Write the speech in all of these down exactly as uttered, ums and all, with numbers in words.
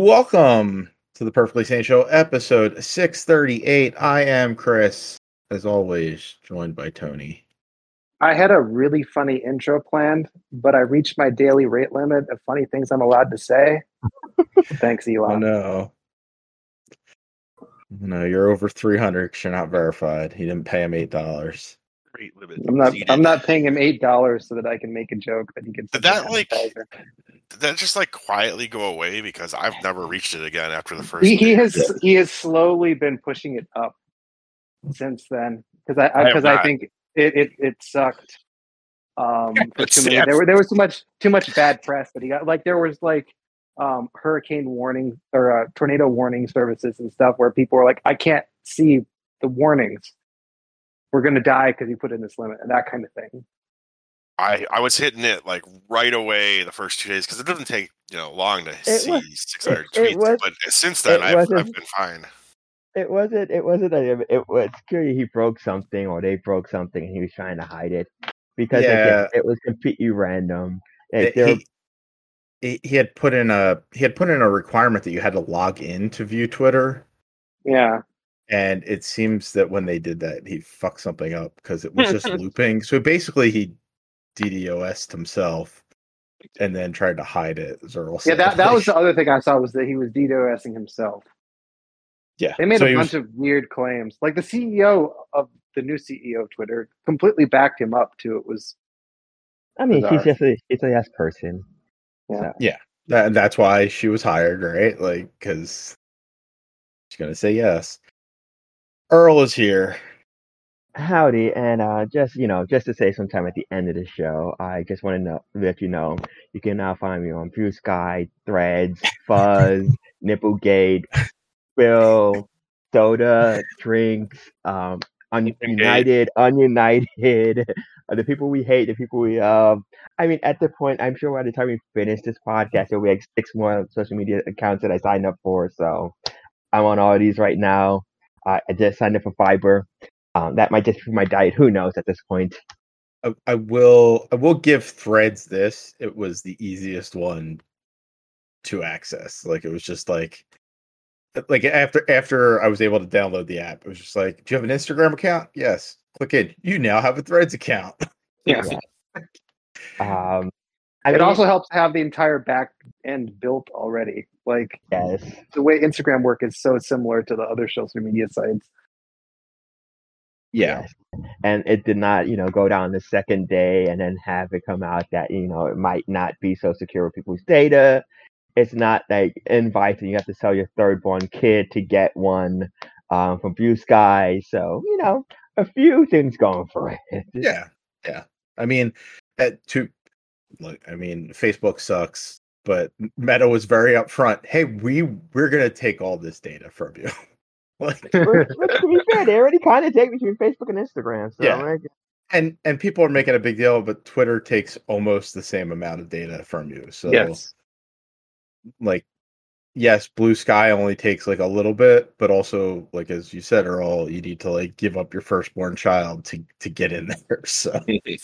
Welcome to the Perfectly Sane Show, episode six thirty-eight. I am Chris, as always, joined by Tony. I had a really funny intro planned, but I reached my daily rate limit of funny things I'm allowed to say. Thanks, Elon. Oh, no. No, you're over three hundred because you're not verified. He didn't pay him eight dollars. Rate limit I'm not. exceeded. I'm not paying him eight dollars so that I can make a joke that he can. Did that like? Did that just like quietly go away? Because I've never reached it again after the first. He, he day. has. He has slowly been pushing it up since then because I because I, I think it, it it sucked. Um, for too many. There were there was too much too much bad press that he got. Like there was like um hurricane warning or uh, tornado warning services and stuff where people were like, I can't see the warnings. We're gonna die because you put in this limit and that kind of thing. I, I was hitting it like right away the first two days because it doesn't take you know long to It see was- six hundred it- it tweets. was- but since then, it I've, wasn't- I've been fine. It wasn't. It wasn't. A, it was clearly he broke something, or they broke something, and he was trying to hide it because Yeah. again, it was completely random. Like, It- there- he, he, he had put in a he had put in a requirement that you had to log in to view Twitter, Yeah. and it seems that when they did that, he fucked something up because it was just looping. So basically, he DDoS'd himself and then tried to hide it. As Earl Yeah, said. that, that was Like, the other thing I saw was that he was DDoSing himself. yeah. They made So a he bunch was- of weird claims. Like the C E O of the new C E O of Twitter completely backed him up too. It was I mean, bizarre. she's just a she's a yes person. Yeah. So, that, and that's why she was hired, right? Like, because she's gonna say yes. Earl is here. howdy, and uh, just you know, just to say, sometime at the end of the show, I just want to know, let you know you can now find me on Blue Sky, Threads, Fuzz, Nipplegate, Bill, Soda, Drinks, um, United, Ununited, uh, the people we hate, the people we um. I mean, at the point, I'm sure by the time we finish this podcast, there'll be like six more social media accounts that I signed up for. So I'm on all of these right now. Uh, I just signed up for Fiber. Um, that might just be my diet. Who knows at this point? I, I will I will give Threads this. It was the easiest one to access. Like it was just like like after after I was able to download the app, it was just like, do you have an Instagram account? Yes. Click in. You now have a Threads account. Yeah. Um, I it mean, also helps to have the entire back end built already. Like yes. the way Instagram work is so similar to the other social media sites. Yeah. Yes. And it did not, you know, go down the second day and then have it come out that, you know, it might not be so secure with people's data. It's not like inviting you have to sell your third born kid to get one um, from Blue Sky. So, you know, a few things going for it. Yeah. Yeah. I mean, at to look, I mean, Facebook sucks, but Meta was very upfront. Hey, we we're gonna take all this data from you. Like, Which, which, to be fair, they already kind of take between Facebook and Instagram. So, Yeah. like, and and people are making a big deal, but Twitter takes almost the same amount of data from you. So Yes. like, yes, Blue Sky only takes like a little bit, but also, like as you said, Earl, you need to like give up your firstborn child to to get in there. So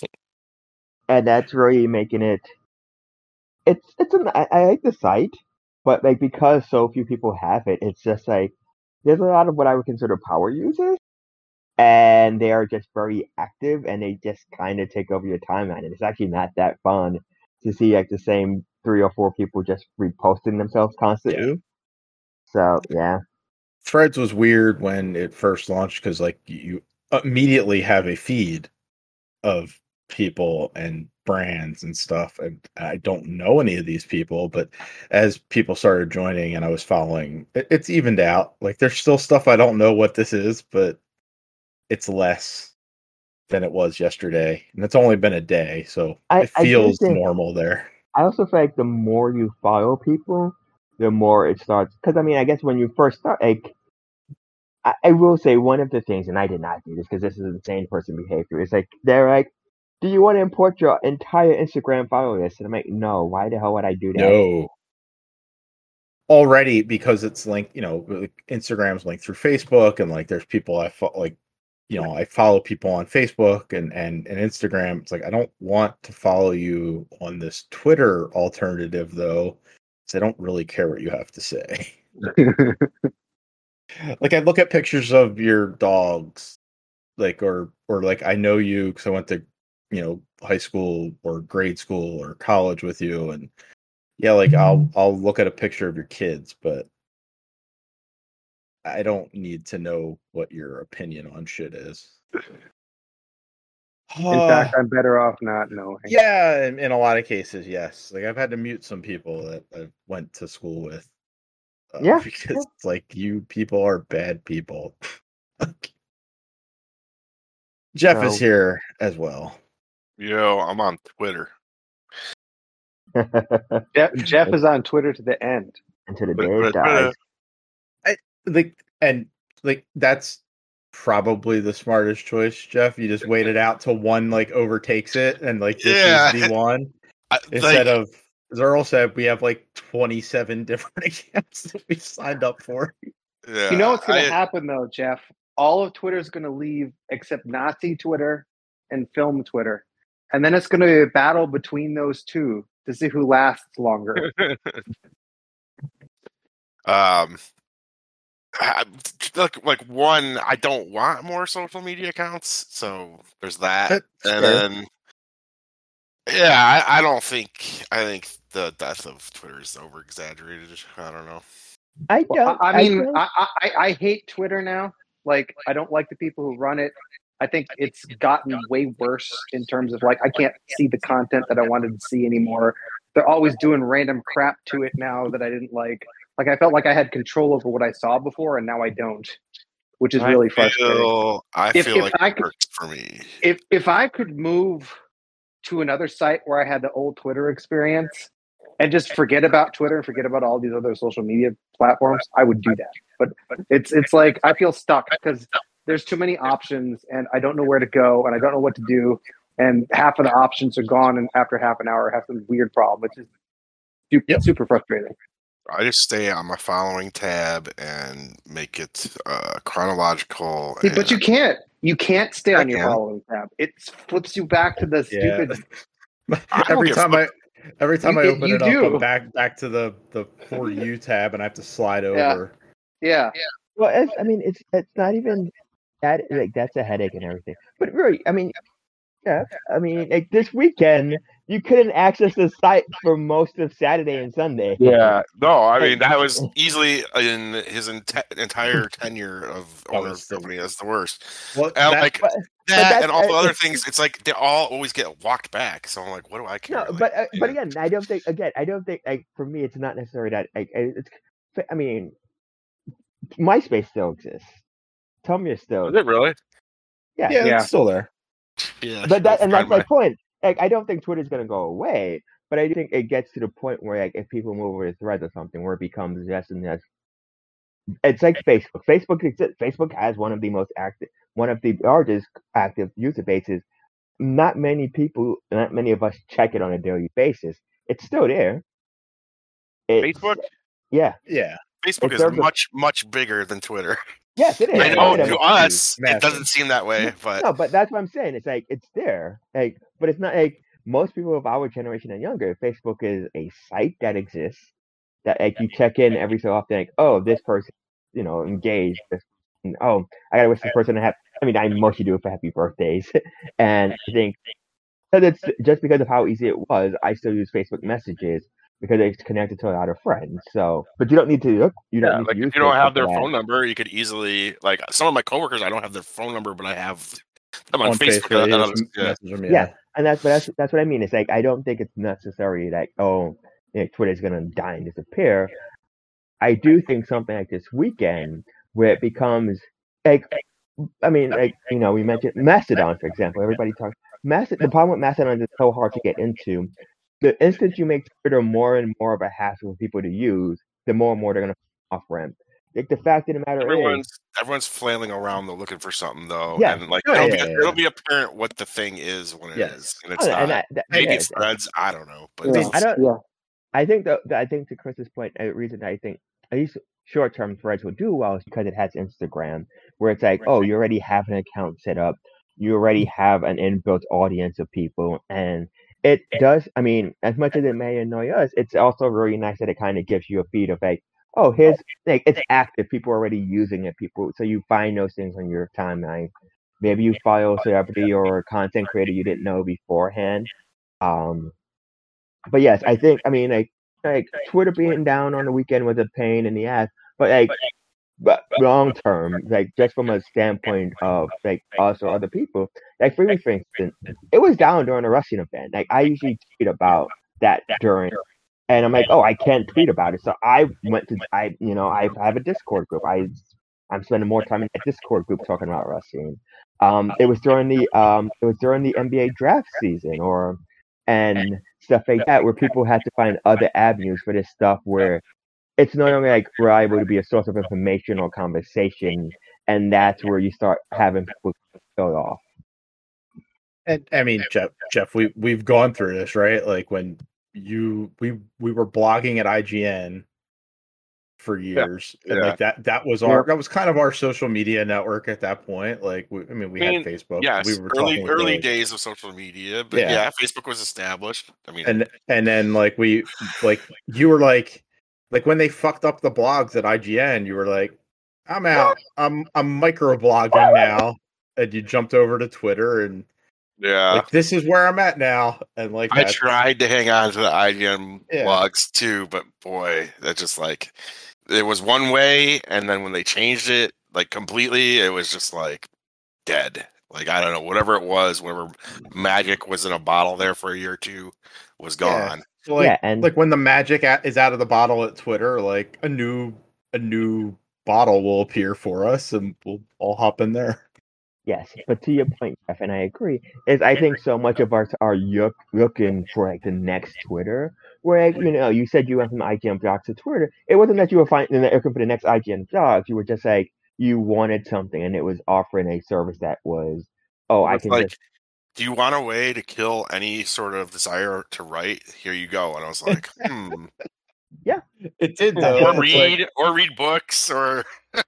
and that's really making it. It's it's an I, I like the site, but like because so few people have it, it's just like there's a lot of what I would consider power users, and they are just very active, and they just kind of take over your timeline, and it's actually not that fun to see like the same three or four people just reposting themselves constantly. So yeah, Threads was weird when it first launched because like you immediately have a feed of people and brands and stuff, and I don't know any of these people, but as people started joining and I was following, it, it's evened out. Like there's still stuff I don't know what this is, but it's less than it was yesterday, and it's only been a day, so I- it I do feels think- normal there. I also feel like the more you follow people, the more it starts. Because I mean, I guess when you first start, like, I, I will say one of the things, and I did not do this because this is insane person behavior. Is like they're like, "Do you want to import your entire Instagram follow list?" And I'm like, "No. Why the hell would I do that?" No. Already, because it's linked, you know, like, Instagram's linked through Facebook, and like there's people I fo- like, you know, I follow people on Facebook and and and Instagram. It's like I don't want to follow you on this Twitter alternative though. So I don't really care what you have to say. Like, I look at pictures of your dogs, like, or or like I know you because I went to, you know, high school or grade school or college with you, and yeah, like I'll I'll look at a picture of your kids, but I don't need to know what your opinion on shit is. In fact, I'm better off not knowing. Yeah, in, in a lot of cases, yes. Like, I've had to mute some people that I went to school with. Uh, Yeah. Because it's like, you people are bad people. Jeff So- is here as well. Yo, I'm on Twitter. Jeff, Jeff is on Twitter to the end. Until the But- day it but- dies. Like, and like that's probably the smartest choice, Jeff. You just wait it out till one like overtakes it, and like this Yeah. is the one. I, Instead like, of, as Earl said, we have like twenty-seven different accounts that we signed up for. yeah, You know what's going I- to happen though, Jeff? All of Twitter's going to leave except Nazi Twitter and Film Twitter, and then it's going to be a battle between those two to see who lasts longer. um, I- like like one, I don't want more social media accounts, so there's that, That's and fair. then yeah, I, I don't think I think the death of Twitter is over exaggerated. I don't know. I Well, don't. I, I mean, don't- I, I, I hate Twitter now. Like, I don't like the people who run it. I think it's gotten way worse in terms of like I can't see the content that I wanted to see anymore. They're always doing random crap to it now that I didn't like. Like I felt like I had control over what I saw before, and now I don't, which is really I frustrating. feel, I If- feel if like I it could- works for me. If if I could move to another site where I had the old Twitter experience and just forget about Twitter and forget about all these other social media platforms, I would do that. But it's it's like I feel stuck because there's too many options and I don't know where to go and I don't know what to do. And half of the options are gone, and after half an hour, I have some weird problem. It's just super, Yep. super frustrating. I just stay on my following tab and make it uh, chronological. See, but you and- can't. You can't stay I on your can. following tab. It flips you back to the Yeah. stupid. I don't every get time I every time You- I you- open you it up, do. I'm back back to the the For You tab, and I have to slide Yeah. over. Yeah. Well, it's, I mean, it's it's not even that. Like, that's a headache and everything. But really, I mean, yeah, I mean, like this weekend, you couldn't access the site for most of Saturday and Sunday. Yeah, no, I Hey. mean that was easily in his enti- entire tenure of That owner was of the the- company. That's the worst. Well, And that- like But, that, that's- and all the uh, other things. It's like they all always get walked back. So I'm like, what do I care? no, Like, but uh, but yeah. again, I don't think again, I don't think like for me, it's not necessarily that. Like, it's, I mean, MySpace still exists. Tumblr still, Is it really? yeah, yeah, Yeah. it's still there. Yeah, But that and I'll that's my find point. Like, I don't think Twitter's gonna go away, but I do think it gets to the point where, like, if people move over to Threads or something, where it becomes just and just. It's like Facebook. Facebook exists. Facebook has one of the most active, one of the largest active user bases. Not many people, not many of us check it on a daily basis. It's still there. It's, Facebook. yeah, Yeah, Facebook It is serves a- much much bigger than Twitter. yes, it is. Yeah, I Yeah, know yeah, to yeah. us it Massive. doesn't seem that way, but No, but that's what I'm saying. It's like it's there, like, but it's not like most people of our generation and younger. Facebook is a site that exists that like you check in every so often. Like, oh, this person, you know, engaged. This, and, oh, I gotta wish this person a happy. I mean, I mostly do it for happy birthdays, and I think that it's just because of how easy it was. I still use Facebook Messages because it's connected to a lot of friends. So, but you don't need to look. You don't yeah, need like to use. if you don't Facebook have their for that. phone number, you could easily like some of my coworkers. I don't have their phone number, but I have them on, on Facebook. Facebook, and yeah, others- just yeah. message them, Yeah. And that's but that's that's what I mean. It's like I don't think it's necessary that oh, you know, Twitter's gonna die and disappear. I do think something like this weekend where it becomes like I mean, like you know, we mentioned Mastodon, for example. Everybody talks Mastodon. The problem with Mastodon is it's so hard to get into. The instant you make Twitter more and more of a hassle for people to use, the more and more they're gonna off ramp. Like the fact of the matter Everyone's is, everyone's flailing around though, looking for something though, Yeah. and like Oh, it'll, yeah, be, yeah, it'll yeah. be apparent what the thing is when it is, Yes. and it's oh, not. and that, that, Maybe yeah, it's threads. I don't know, but Yeah. it's- I don't. I think that I think to Chris's point, a reason I think at least short term Threads will do well is because it has Instagram, where it's like, oh, you already have an account set up, you already have an inbuilt audience of people, and it does. I mean, as much as it may annoy us, it's also really nice that it kind of gives you a feed of like, oh, here's like it's active. People are already using it. People, so you find those things on your timeline. Maybe you follow a celebrity or a content creator you didn't know beforehand. Um, but yes, I think. I mean, like like Twitter being down on the weekend was a pain in the ass. But like, but long term, like just from a standpoint of like us or other people, like for me, for instance, it was down during a wrestling event. Like I usually tweet about that during, and I'm like, oh, I can't tweet about it. So I went to, I you know, I have a Discord group. I I'm spending more time in a Discord group talking about wrestling. Um, it was during the um, it was during the N B A draft season, or and stuff like that, where people had to find other avenues for this stuff where it's no longer like reliable to be a source of information or conversation, and that's where you start having people go off. And I mean, Jeff, Jeff, we we've gone through this, right? Like when you we we were blogging at I G N for years, yeah. and Yeah. like that that was our that was kind of our social media network at that point. Like, we, I mean, we I mean, had Facebook. Yes, we were early early the, days of social media, but Yeah. yeah. Facebook was established. I mean, and and then like we like you were like like when they fucked up the blogs at I G N, you were like, I'm out. I'm I'm microblogging now, and you jumped over to Twitter and yeah, like this is where I'm at now, and like I that, tried to hang on to the I G N Yeah. blogs too, but boy, that just like it was one way, and then when they changed it like completely, it was just like dead. Like I don't know, whatever it was, whatever magic was in a bottle there for a year or two was Yeah. gone. So like Yeah, and- like when the magic at, is out of the bottle at Twitter, like a new a new bottle will appear for us, and we'll all hop in there. Yes, but to your point, Jeff, and I agree, is I think so much of us are look, looking for like the next Twitter. Where like, you know, you said you went from I G N blogs to Twitter. It wasn't that you were finding looking for the next I G N blogs. You were just like you wanted something, and it was offering a service that was, oh, I It's can like, just do you want a way to kill any sort of desire to write? Here you go. And I was like, hmm. It did Yeah. though. or It's read like, or read books, or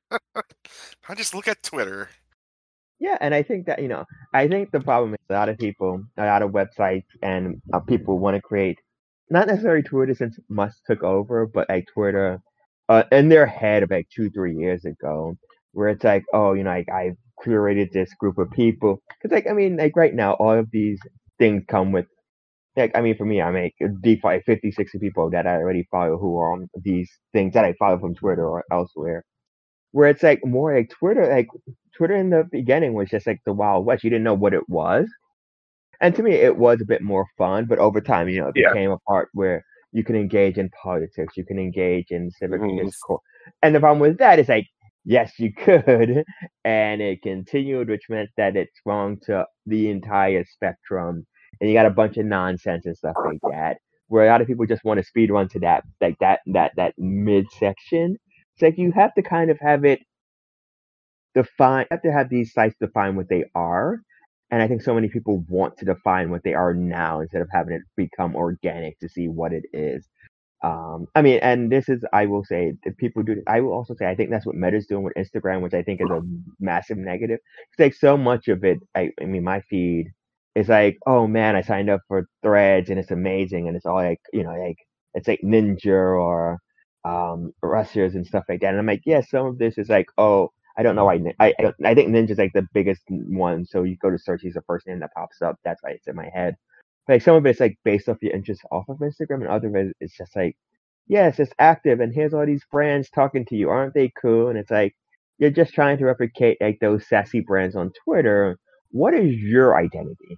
I just look at Twitter. Yeah, and I think that, you know, I think the problem is a lot of people, a lot of websites and uh, people want to create, not necessarily Twitter since Musk took over, but like Twitter uh, in their head of like two, three years ago, where it's like, oh, you know, like I've curated this group of people. Because, like, I mean, like right now, all of these things come with, like, I mean, for me, I make default fifty, sixty people that I already follow who are on these things that I follow from Twitter or elsewhere. Where it's like more like Twitter, like Twitter in the beginning was just like the Wild West. You didn't know what it was. And to me, it was a bit more fun, but over time, you know, it Yeah. became a part where you can engage in politics, you can engage in civic Mhm. discourse. And the problem with that is like, yes, you could, and it continued, which meant that it's wrong to the entire spectrum. And you got a bunch of nonsense and stuff like that, where a lot of people just want to speed run to that, like that, that, that midsection. It's like you have to kind of have it define, you have to have these sites define what they are. And I think so many people want to define what they are now instead of having it become organic to see what it is. Um, I mean, and this is, I will say, if people do, I will also say, I think that's what Meta's doing with Instagram, which I think is a massive negative. It's like so much of it, I, I mean, my feed is like, oh man, I signed up for Threads and it's amazing. And it's all like, you know, like, it's like Ninja or um, Russians and stuff like that. And I'm like, yeah, some of this is like, oh, I don't know why. I I, I think Ninja's like the biggest one. So you go to search, he's the first name that pops up. That's why it's in my head. Like some of it's like based off your interest off of Instagram, and other of it it's just like, yes, it's active, and here's all these brands talking to you. Aren't they cool? And it's like you're just trying to replicate like those sassy brands on Twitter. What is your identity?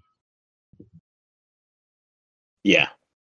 yeah,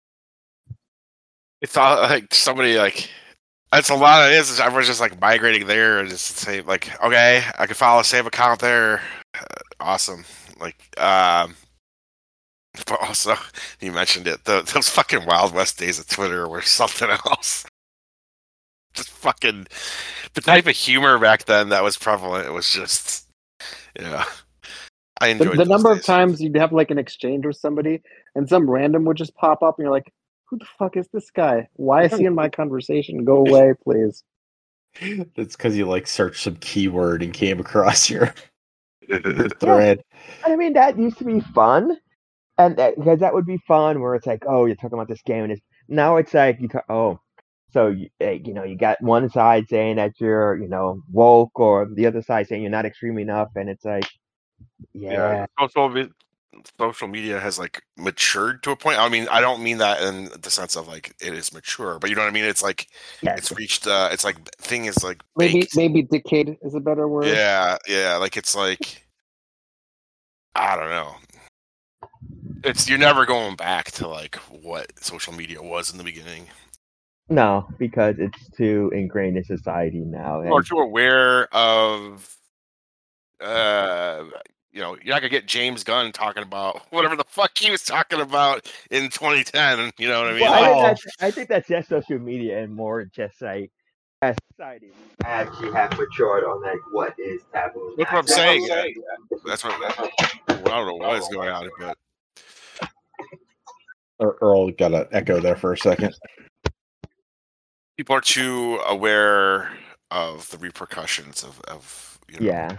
It's all like somebody like that's a lot of it is. Everyone's just like migrating there and just say like, okay, I can follow a save account there. Uh, awesome. Like, um, but also you mentioned it. The, those fucking Wild West days of Twitter were something else. Just fucking the type of humor back then that was prevalent. It was just, yeah. I The, enjoyed the those number of days. times you'd have like an exchange with somebody, and some random would just pop up, and you're like, "Who the fuck is this guy? Why is he in my conversation? Go away, please." it's because you like searched some keyword and came across your, your thread. And I mean, that used to be fun. And because that would be fun, where it's like, oh, you're talking about this game, and it's now it's like you, talk, oh, so you, you know, you got one side saying that you're, you know, woke, or the other side saying you're not extreme enough, and it's like, yeah, yeah social, social media has like matured to a point. I mean, I don't mean that in the sense of like it is mature, but you know what I mean. It's like yes. it's reached. Uh, it's like thing is like maybe baked. maybe decayed is a better word. Yeah, yeah. Like it's like I don't know. It's you're never going back to like what social media was in the beginning. No, because it's too ingrained in society now. People are too aware of, uh, you know, you're not gonna get James Gunn talking about whatever the fuck he was talking about in twenty ten. You know what I mean? Well, like, I, think that's, I think that's just social media and more just like as society actually have matured on like what is taboo. That's what I'm saying. Yeah. That's what. That's what well, I don't know what is going on, but Earl got an echo there for a second. People are too aware of the repercussions of, of you know. Yeah.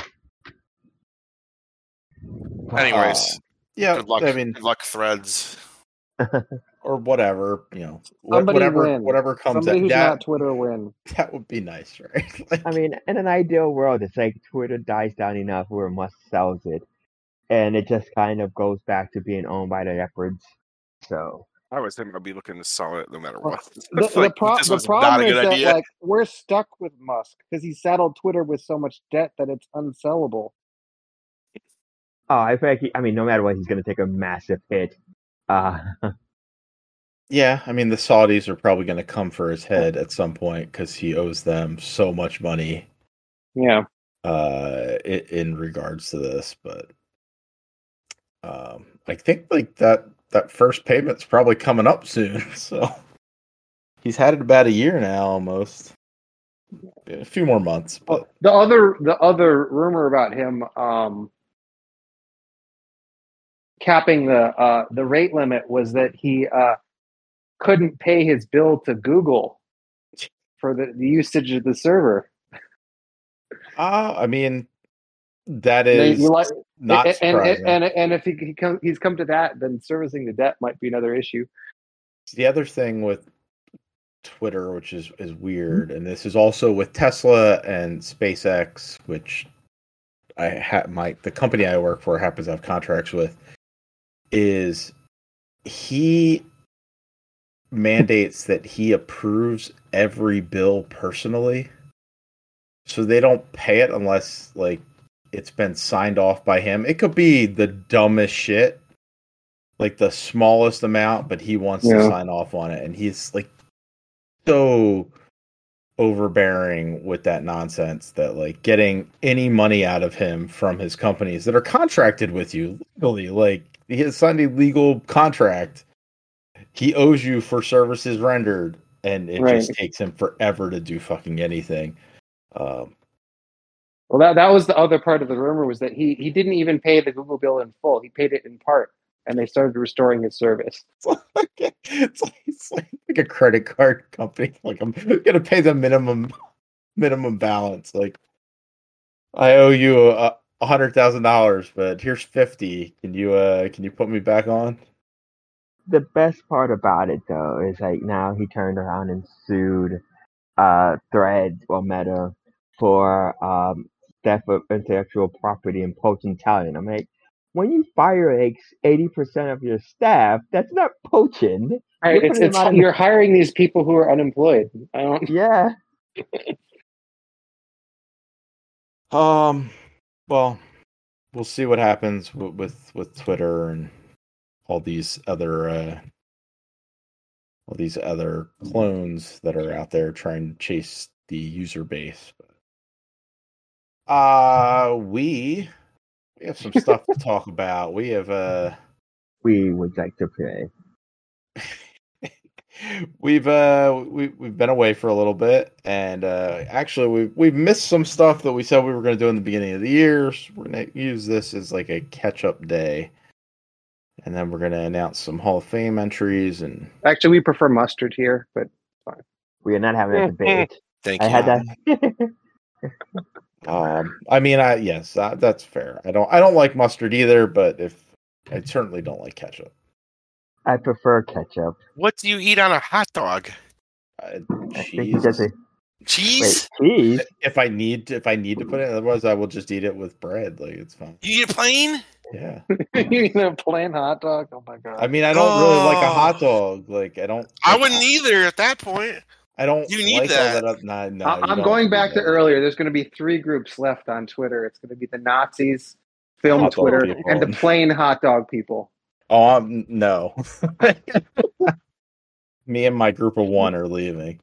Anyways, uh, yeah. Good luck. I mean, good luck, Threads, or whatever. You know, Somebody whatever, win. whatever comes. Somebody at, who's that, not Twitter win. That would be nice, right? Like, I mean, in an ideal world, it's like Twitter dies down enough where Musk sells it, and it just kind of goes back to being owned by the leopards. So. I was thinking I'd be looking to sell it no matter what. The, like, the, pro- the problem is that idea. like we're stuck with Musk because he saddled Twitter with so much debt that it's unsellable. Oh, I think. He, I mean, no matter what, he's going to take a massive hit. Uh, yeah, I mean, the Saudis are probably going to come for his head at some point because he owes them so much money. Yeah. Uh, in, in regards to this, but um, I think like that. That first payment's probably coming up soon. So he's had it about a year now, almost a few more months. But well, the other the other rumor about him um, capping the uh, the rate limit was that he uh, couldn't pay his bill to Google for the, the usage of the server. Uh, I mean, that is you like, not and, surprising. And, and, and if he, he come, he's come to that, then servicing the debt might be another issue. The other thing with Twitter, which is, is weird, and this is also with Tesla and SpaceX, which I have my the company I work for happens to have contracts with, is he mandates that he approves every bill personally. So they don't pay it unless like it's been signed off by him. It could be the dumbest shit, like the smallest amount, but he wants yeah. to sign off on it. And he's like so overbearing with that nonsense that like getting any money out of him from his companies that are contracted with you legally, like he has signed a legal contract. He owes you for services rendered, and it right. just takes him forever to do fucking anything. Um, well, that that was the other part of the rumor, was that he he didn't even pay the Google bill in full. He paid it in part, and they started restoring his service. It's like, it's like, it's like, like a credit card company. Like, I'm gonna pay the minimum minimum balance. Like, I owe you a, a hundred thousand dollars, but here's fifty. Can you uh can you put me back on? The best part about it though is like now he turned around and sued uh Threads or Meta for um theft of intellectual property and poaching talent. I'm like, when you fire like eighty percent of your staff, that's not poaching. Right, you're, it's, it's, you're hiring these people who are unemployed. I don't. Yeah. um. Well, we'll see what happens with with, with Twitter and all these other uh, all these other clones that are out there trying to chase the user base. Uh we we have some stuff to talk about. We have uh we would like to play. we've uh we we've been away for a little bit, and uh actually we've we've missed some stuff that we said we were going to do in the beginning of the year. So we're going to use this as like a catch-up day. And then we're going to announce some Hall of Fame entries. And actually, we prefer mustard here, but fine. We are not having a debate. Thank I you. had that. um, I mean, I yes, uh, that's fair. I don't, I don't like mustard either. But if I certainly don't like ketchup. I prefer ketchup. What do you eat on a hot dog? Uh, I think cheese. you just say, Cheese? wait, cheese? If I need to, if I need to put it, otherwise I will just eat it with bread. Like it's fine. You eat it plain? Yeah. You eat a plain hot dog? Oh my god! I mean, I don't really like a Oh. hot dog. Like I don't. I like, wouldn't either at that point. I don't You need like all that. that. Up, nah, no, I- you I'm don't going need back to that. earlier. There's going to be three groups left on Twitter. It's going to be the Nazis, film Hot dog Twitter, people. and the plain hot dog people. Oh, I'm, no. Me and my group of one are leaving.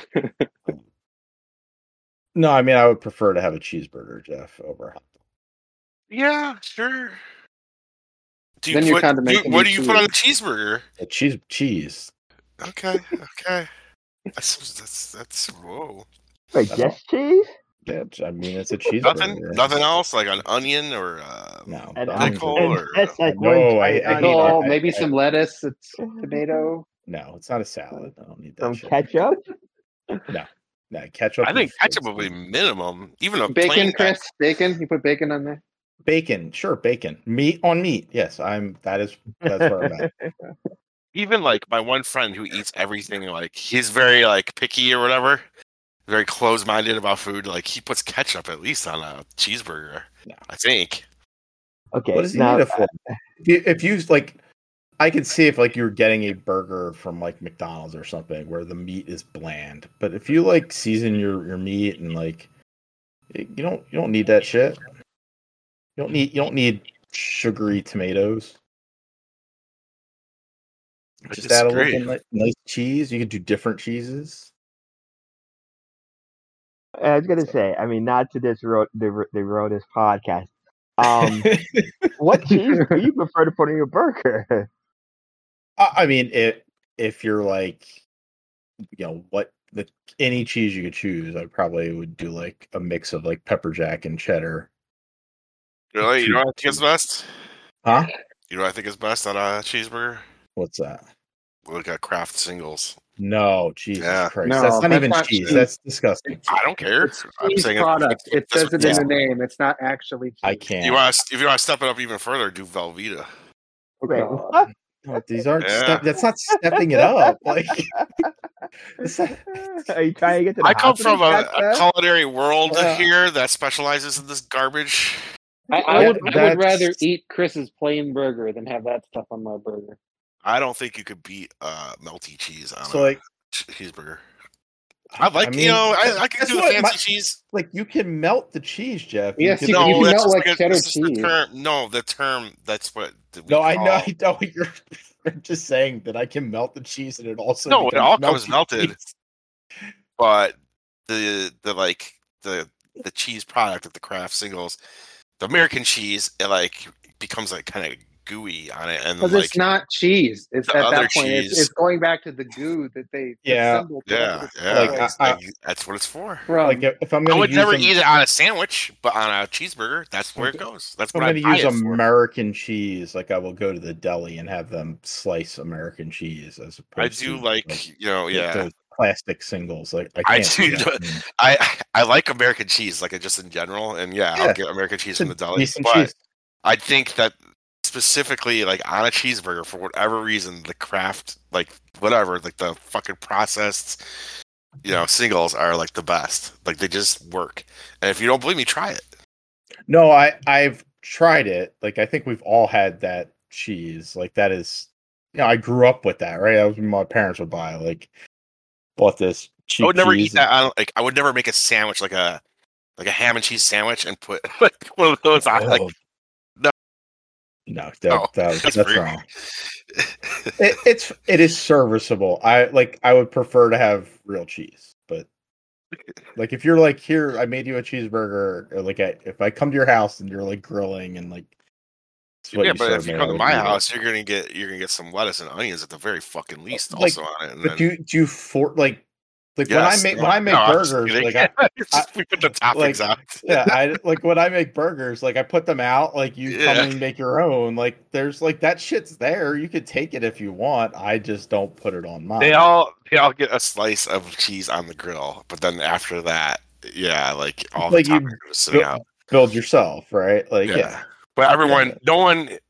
No, I mean I would prefer to have a cheeseburger, Jeff, over a hot dog. Yeah, sure. Do you Then you're put, kinda do- making what me do you put on a choose. cheeseburger? A cheese, cheese. Okay, okay. That's that's that's whoa. Wait, I just cheese? Yeah, I mean it's a cheeseburger. Nothing, nothing else like an onion or uh, No, And, the um, onions pickle are- and or that's like No, one I- giant I hate onion it. Oh, I- maybe I- some lettuce. It's tomato. no, it's not a salad. I don't need that Some shit. ketchup? No, ketchup. I think is- ketchup would be minimum. Even a Bacon, plain Chris. Bacon. You put bacon on there. bacon. Sure, bacon. Meat on meat. Yes, I'm. That is. That's where I'm at. Even like my one friend who eats everything, like he's very like picky or whatever, very close minded about food. Like he puts ketchup at least on a cheeseburger. No. I think. Okay, What does he now, need it for? If you, if you like, I could see if like you were getting a burger from like McDonald's or something where the meat is bland. But if you like season your, your meat and like, you don't you don't need that shit. You don't need you don't need sugary tomatoes. I Just add a disagree. little bit nice cheese. You could do different cheeses. I was gonna say, I mean, not to this road, the the road this podcast. Um, what cheese do you prefer to put on your burger? I I mean, it if you're like, you know, what the any cheese you could choose, I probably would do like a mix of like pepper jack and cheddar. Really? You know what I think is best? Huh? You know what I think is best on a cheeseburger? What's that? Look at Kraft singles. No, Jesus Yeah. Christ. No, that's not that's even not cheese. cheese. That's disgusting. I don't care. It's I'm cheese saying product. It that's says what- it in yeah. the name. It's not actually cheese. I can't. You want to, if you want to step it up even further, do Velveeta. Wait, God. what? No, these aren't. Yeah. Step, that's not stepping it up. Like, it's not- Are you trying to get to the I come from a, hospital, a culinary world Yeah. here that specializes in this garbage. I, I Yeah, would. I would that's- rather eat Chris's plain burger than have that stuff on my burger. I don't think you could beat uh, melty cheese on so a like, cheeseburger. I like, mean, you know, I, I can that's do the what fancy my- cheese. like you can melt the cheese, Jeff. Yes, can, you No, can- you can that's melt like because cheddar this is the cheese. term. No, the term. That's what. we No, I know. call- I know. You're, you're just saying that I can melt the cheese, and it also No, it becomes all comes melty melted. cheese. But the the like the the cheese product of the Kraft singles, the American cheese, it like becomes like kind of gooey on it, and Because like it's not cheese. It's the at other that point. It's, cheese- it's going back to the goo that they Yeah. assembled. to yeah, make it yeah, Like, taste it's I- like, that's what it's for. from. Like if, if I'm I going would to never use eat it on a sandwich, but on a cheeseburger, that's where it Okay. goes. That's I'm what I going to buy use it for. American cheese, like I will go to the deli and have them slice American cheese as I opposed do to like, you know, the- yeah. those plastic singles. Like I, I can't do that. the- Mm. I I like American cheese, like just in general, and yeah, Yeah. I'll get American cheese It's from a the deli. decent But cheese. I think that specifically, like on a cheeseburger, for whatever reason, the Kraft, like whatever, like the fucking processed, you know, singles are like the best. Like they just work. And if you don't believe me, try it. No, I I've tried it. Like I think we've all had that cheese. Like that is, you know, I grew up with that, right? I was my parents would buy like bought this cheap I would never cheese eat that on like I would never make a sandwich like a like a ham and cheese sandwich and put like one of those on. Like Oh. no. No, that, No, that- that's that's weird. wrong. It, it's it is serviceable. I like I would prefer to have real cheese, but like if you're like here, I made you a cheeseburger. Or like I, if I come to your house and you're like grilling and like, it's what yeah, you but serve if you me, come I to would my eat it. house, you're gonna get you're gonna get some lettuce and onions at the very fucking least, Like, also on it. And But then, do you, do you for like like yes, when I make when I make no, I'm just burgers, kidding. like I, It's just- we put the toppings like, out. yeah, I like when I make burgers, like I put them out, like you Yeah. come and make your own. Like there's like that shit's there. You could take it if you want. I just don't put it on mine. They all they all get a slice of cheese on the grill, but then after that, yeah, like all Like the you toppings are sitting go- out. build yourself, right? Like Yeah. yeah. But everyone, Yeah. no one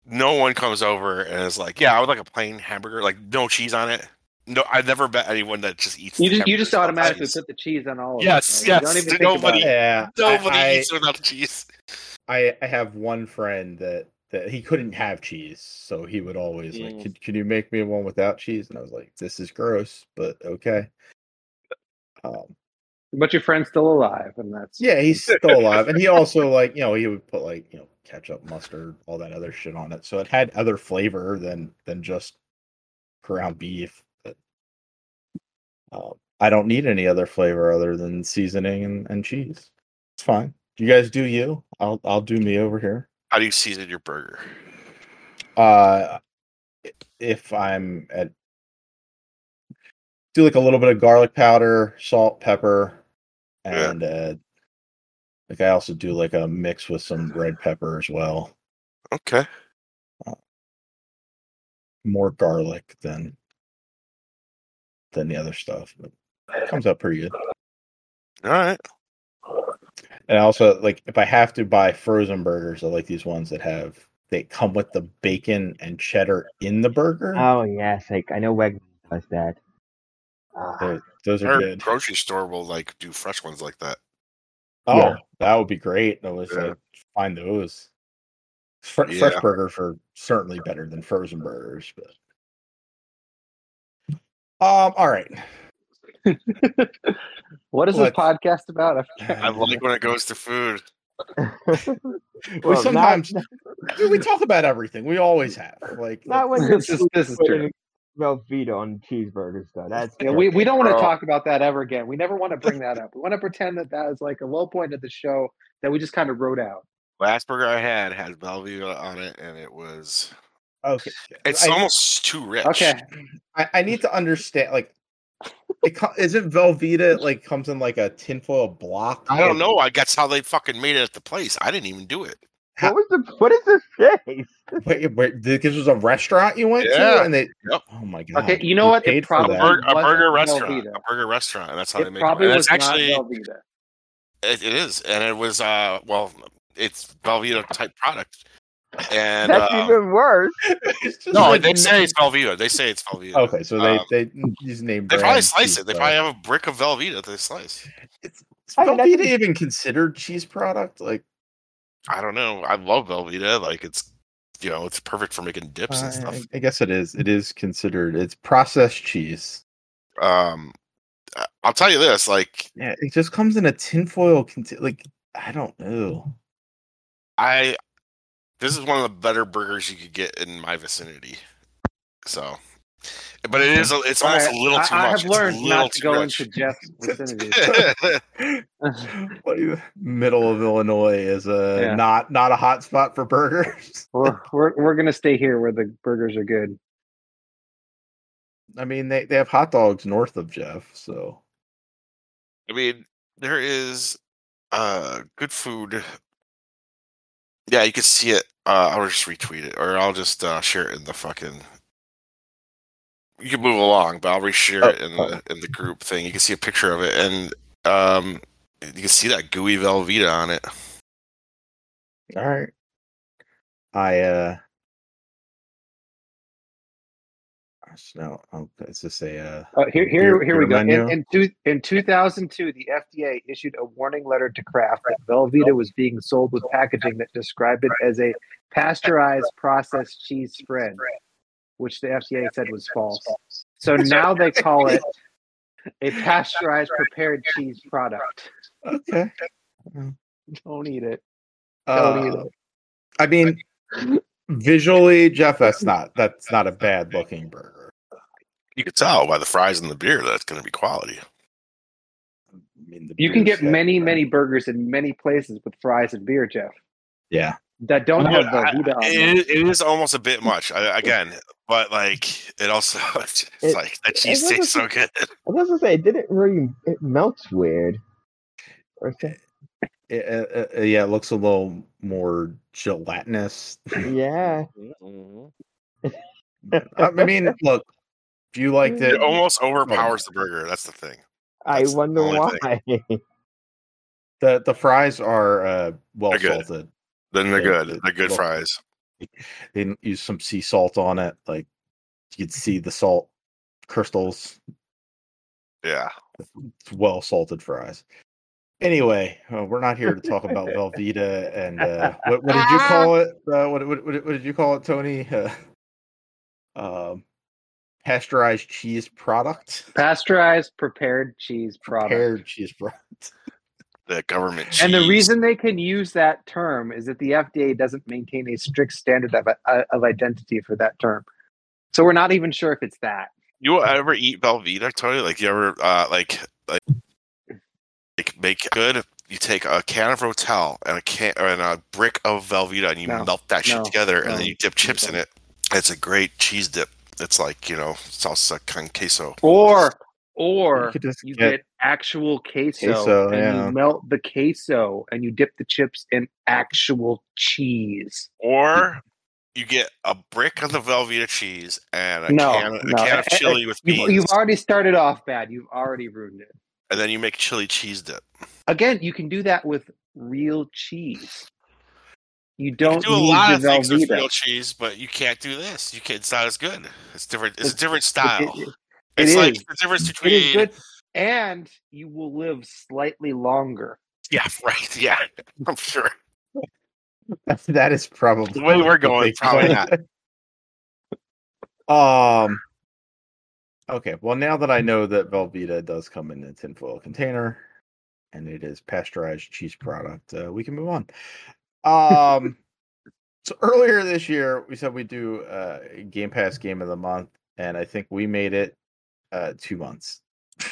no one comes over and is like, "Yeah, I would like a plain hamburger, like no cheese on it." No, I've never met anyone that just eats. You the just you just hamburgers without automatically cheese. put the cheese on all of Yes, it. yes. You don't even think Nobody, about it. Yeah, nobody I, eats without the cheese. I I have one friend that that he couldn't have cheese, so he would always like, Mm. could, could you make me one without cheese? And I was like, this is gross, but okay. Um, But your friend's still alive, and that's yeah, he's still alive, and he also like you know he would put like you know ketchup, mustard, all that other shit on it, so it had other flavor than than just ground beef. But um, I don't need any other flavor other than seasoning and, and cheese. It's fine. You guys do you. I'll I'll do me over here. How do you season your burger? Uh, if I'm at do like a little bit of garlic powder, salt, pepper, and uh, like I also do like a mix with some red pepper as well. Okay. Uh, more garlic than than the other stuff, but it comes out pretty good. All right. And also, like, if I have to buy frozen burgers, I like these ones that have they come with the bacon and cheddar in the burger. Oh yes, like I know Wegmans does that. Uh, Those, those are Our good. grocery store will like do fresh ones like that. Oh, Yeah. that would be great. I was Yeah. like, find those. Fre- Yeah. Fresh burgers are certainly better than frozen burgers, but um, all right. What is Let's- this podcast about? I forget. I like when it goes to food. We well, sometimes not, we talk about everything. We always have. Like, not when This is this is true. Velveeta on cheeseburgers though. That's Yeah, we, we don't want to Bro. talk about that ever again. We never want to bring that up. We want to pretend that that is like a low point of the show that we just kind of wrote out. Last burger I had had Velveeta on it, and it was. okay, It's I, almost too rich. Okay, I, I need to understand. Like, it co- isn't Velveeta like comes in like a tinfoil block? I don't know. I guess how they fucking made it at the place. I didn't even do it. what was the what is this face? Wait, wait, this was a restaurant you went Yeah. to, and they. Yep. Oh my god. okay. You know what? paid It for A, probably that. burger, a wasn't burger restaurant. Velveeta. A burger restaurant. And that's how they It make probably it. And was it's actually not Velveeta. it, it is, and it was uh well, it's Velveeta type product. And That's uh, even worse. It's just no, like- they say it's Velveeta. They say it's Velveeta. Okay, so they Um, they use name. They brand probably slice cheese it. They product. probably have a brick of Velveeta that they slice. It's, is I mean, that's- Velveeta even considered cheese product? Like, I don't know. I love Velveeta. Like it's, you know, it's perfect for making dips and I, stuff. I guess it is. It is considered. It's processed cheese. Um, I- I'll tell you this. Like Yeah, it just comes in a tinfoil. Conti- like, I don't know. I, this is one of the better burgers you could get in my vicinity. So, but it is. A, it's All almost right, a little I, too I much. have It's a learned little not to too go rich. into Jeff's vicinity. Like, middle of Illinois is a Yeah. not not a hot spot for burgers. we're we're we're gonna stay here where the burgers are good. I mean, they, they have hot dogs north of Jeff, so I mean, there is uh good food. Yeah, you can see it. Uh, I'll just retweet it, or I'll just uh, share it in the fucking. You can move along, but I'll reshare Oh, it in the in the group thing. You can see a picture of it, and um, you can see that gooey Velveeta on it. all right. I uh, no, oh, is this a uh? Uh, here, here, beer- here we beer go. menu? In, in, two, in two thousand two, the F D A issued a warning letter to Kraft that Velveeta was being sold with packaging that described it as a pasteurized processed cheese spread, which the F D A said was false. So now they call it a pasteurized prepared cheese product. Okay. Don't eat it. Don't eat Uh, it. I mean, visually, Jeff, that's not that's not a bad looking burger. You can tell by the fries and the beer that it's going to be quality. I mean, the You can beer's get got- many, many burgers in many places with fries and beer, Jeff, Yeah. that don't have I- Velveeta on them. It, it is almost a bit much, I, again, but like it also, it's It- like that cheese it tastes so wasn't- good. I was gonna say it didn't really. It melts weird. Or so- It, uh, uh, yeah, it looks a little more gelatinous. yeah. I mean, look, if you liked it, It almost overpowers the burger. That's the thing. I That's the wonder only why. the the fries are uh, well They're good. salted. Then they're They're- good. They're good look- fries. they didn't use some sea salt on it. Like you'd see the salt crystals. Yeah, it's well salted fries. Anyway, uh, we're not here to talk about Velveeta and uh, what, what did you call it? Uh, what, what, what, what did you call it, Tony? Uh, um, pasteurized cheese product. Pasteurized prepared cheese product. Prepared cheese product. The government cheese. And the reason they can use that term is that the F D A doesn't maintain a strict standard of, uh, of identity for that term. So we're not even sure if it's that. You ever eat Velveeta, Tony? Like you ever uh, like like like make it good? You take a can of Rotel and a can and a brick of Velveeta, and you no, melt that shit no, together, no, and then you dip chips no. in it. It's a great cheese dip. It's like, you know, salsa con queso. Or or you, you get, get actual queso, queso and yeah. you melt the queso and you dip the chips in actual cheese. Or you get a brick of the Velveeta cheese and a, no, can, a no. can of chili with beans. You've already started off bad. You've already ruined it. And then you make chili cheese dip. Again, you can do that with real cheese. You don't you can do need a lot the of things Velveeta. with real cheese, but you can't do this. You can't. It's not as good. It's different. It's, it's a different style. It, it, it it's is. like the difference between. It is good, and you will live slightly longer. Yeah, right. Yeah, I'm sure. That is probably the way we're going. Probably not. Um. Okay. Well, now that I know that Velveeta does come in a tinfoil container, and it is pasteurized cheese product, uh, we can move on. Um. So earlier this year, we said we'd do uh, Game Pass Game of the Month, and I think we made it uh, two months.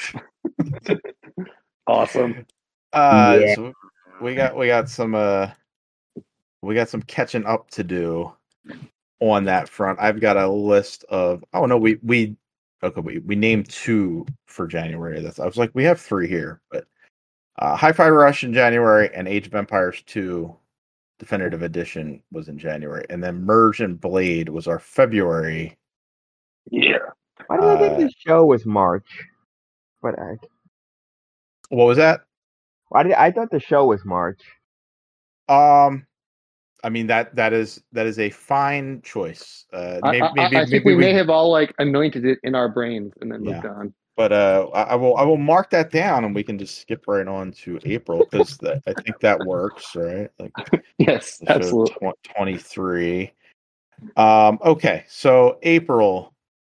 Awesome. Uh, yeah. So we got we got some uh, we got some catching up to do on that front. I've got a list of oh no we we okay we, we named two for January. That's I was like we have three here, but uh, Hi-Fi Rush in January and Age of Empires two Definitive Edition was in January, and then Merge and Blade was our February. Yeah. Why did uh, I think this show was March? What the heck? What was that? Why did I thought the show was March? Um, I mean that that is that is a fine choice. Uh, maybe, I, I, maybe, I think maybe we, we may have all like anointed it in our brains and then yeah. moved on. But uh, I will I will mark that down, and we can just skip right on to April because I think that works, right? Like, yes, absolutely. twenty-three. Um. Okay, so April.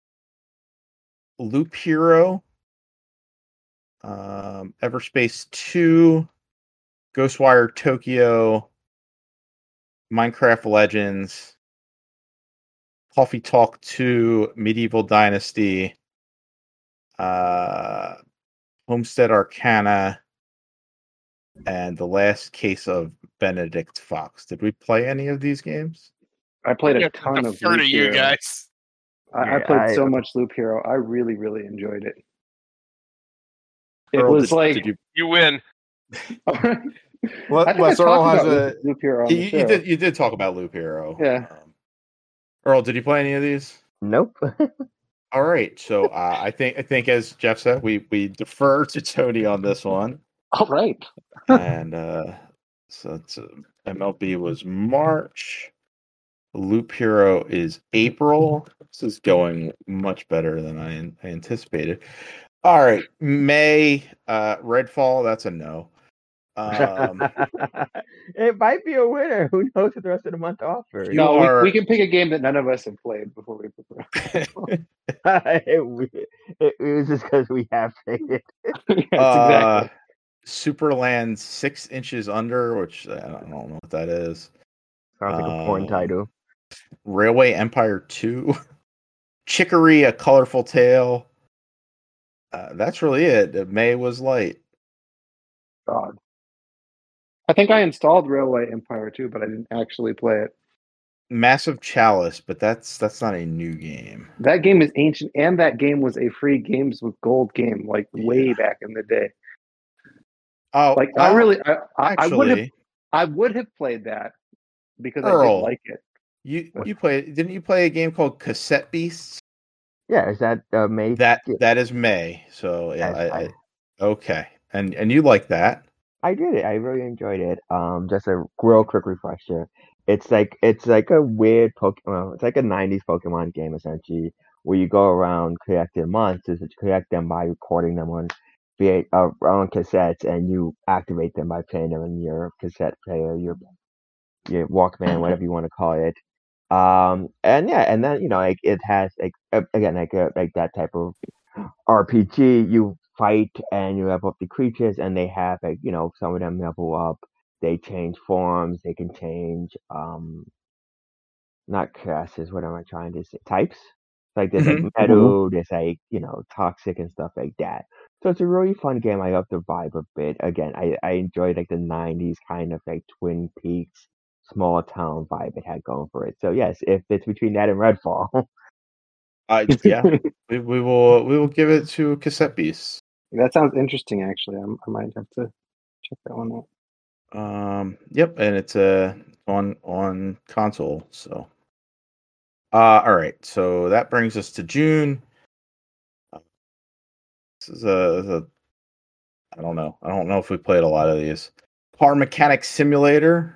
Loop Hero. Um. Everspace two. Ghostwire Tokyo. Minecraft Legends. Coffee Talk two. Medieval Dynasty. Uh, Homestead Arcana, and The Last Case of Benedict Fox. Did we play any of these games? I played a ton of Loop to you Hero. guys. I, yeah, I played I, so much Loop Hero. I really, really enjoyed it. It Earl, was did, like did you... you win. Well, I well, Earl has a Loop Hero. On you, the you show. did you did talk about Loop Hero. Yeah. Um, Earl, did you play any of these? Nope. All right, so uh, I think I think as Jeff said, we we defer to Tony on this one. All right, and uh, so it's, uh, M L B was March. Loop Hero is April. This is going much better than I, I anticipated. All right, May uh, Redfall. That's a no. Um, it might be a winner. Who knows what the rest of the month offers? No, are... we, we can pick a game that none of us have played before we prepare. it, it, it was just because we have played it. Yes, uh, exactly. Superland Six Inches Under, which I don't know what that is. Sounds like a porn um, title. Railway Empire two. Chicory, A Colorful Tale. Uh, that's really it. May was light. God. I think I installed Railway Empire too, but I didn't actually play it. Massive Chalice, but that's that's not a new game. That game is ancient, and that game was a free Games with Gold game, like yeah. way back in the day. Oh, like well, I really, I, I, actually, I would have, I would have played that because Earl, I did like it. You you played? Didn't you play a game called Cassette Beasts? Yeah, is that uh, May? That that is May. So yeah, I, I, okay, and and you like that? I did it. I really enjoyed it. Um, just a real quick refresher. it's like it's like a weird Pokemon. It's like a nineties Pokemon game essentially, where you go around collecting monsters, and you collect them by recording them on V eight uh, on cassettes, and you activate them by playing them in your cassette player, your your Walkman, whatever you want to call it. Um, and yeah, and then you know, like it has like a- again like a, like that type of R P G. You fight and you level up the creatures, and they have like you know some of them level up. They change forms. They can change um not classes. What am I trying to say? Types. Like there's like Mhm. metal. There's like you know toxic and stuff like that. So it's a really fun game. I love the vibe a bit. Again, I I enjoyed like the nineties kind of like Twin Peaks small town vibe it had going for it. So yes, if it's between that and Redfall. Uh, yeah, we, we will we will give it to Cassette Beast. That sounds interesting. Actually, I'm, I might have to check that one out. Um, yep, and it's uh, on on console. So, uh, all right. So that brings us to June. This is a, this is a I don't know. I don't know if we played a lot of these. Car Mechanic Simulator,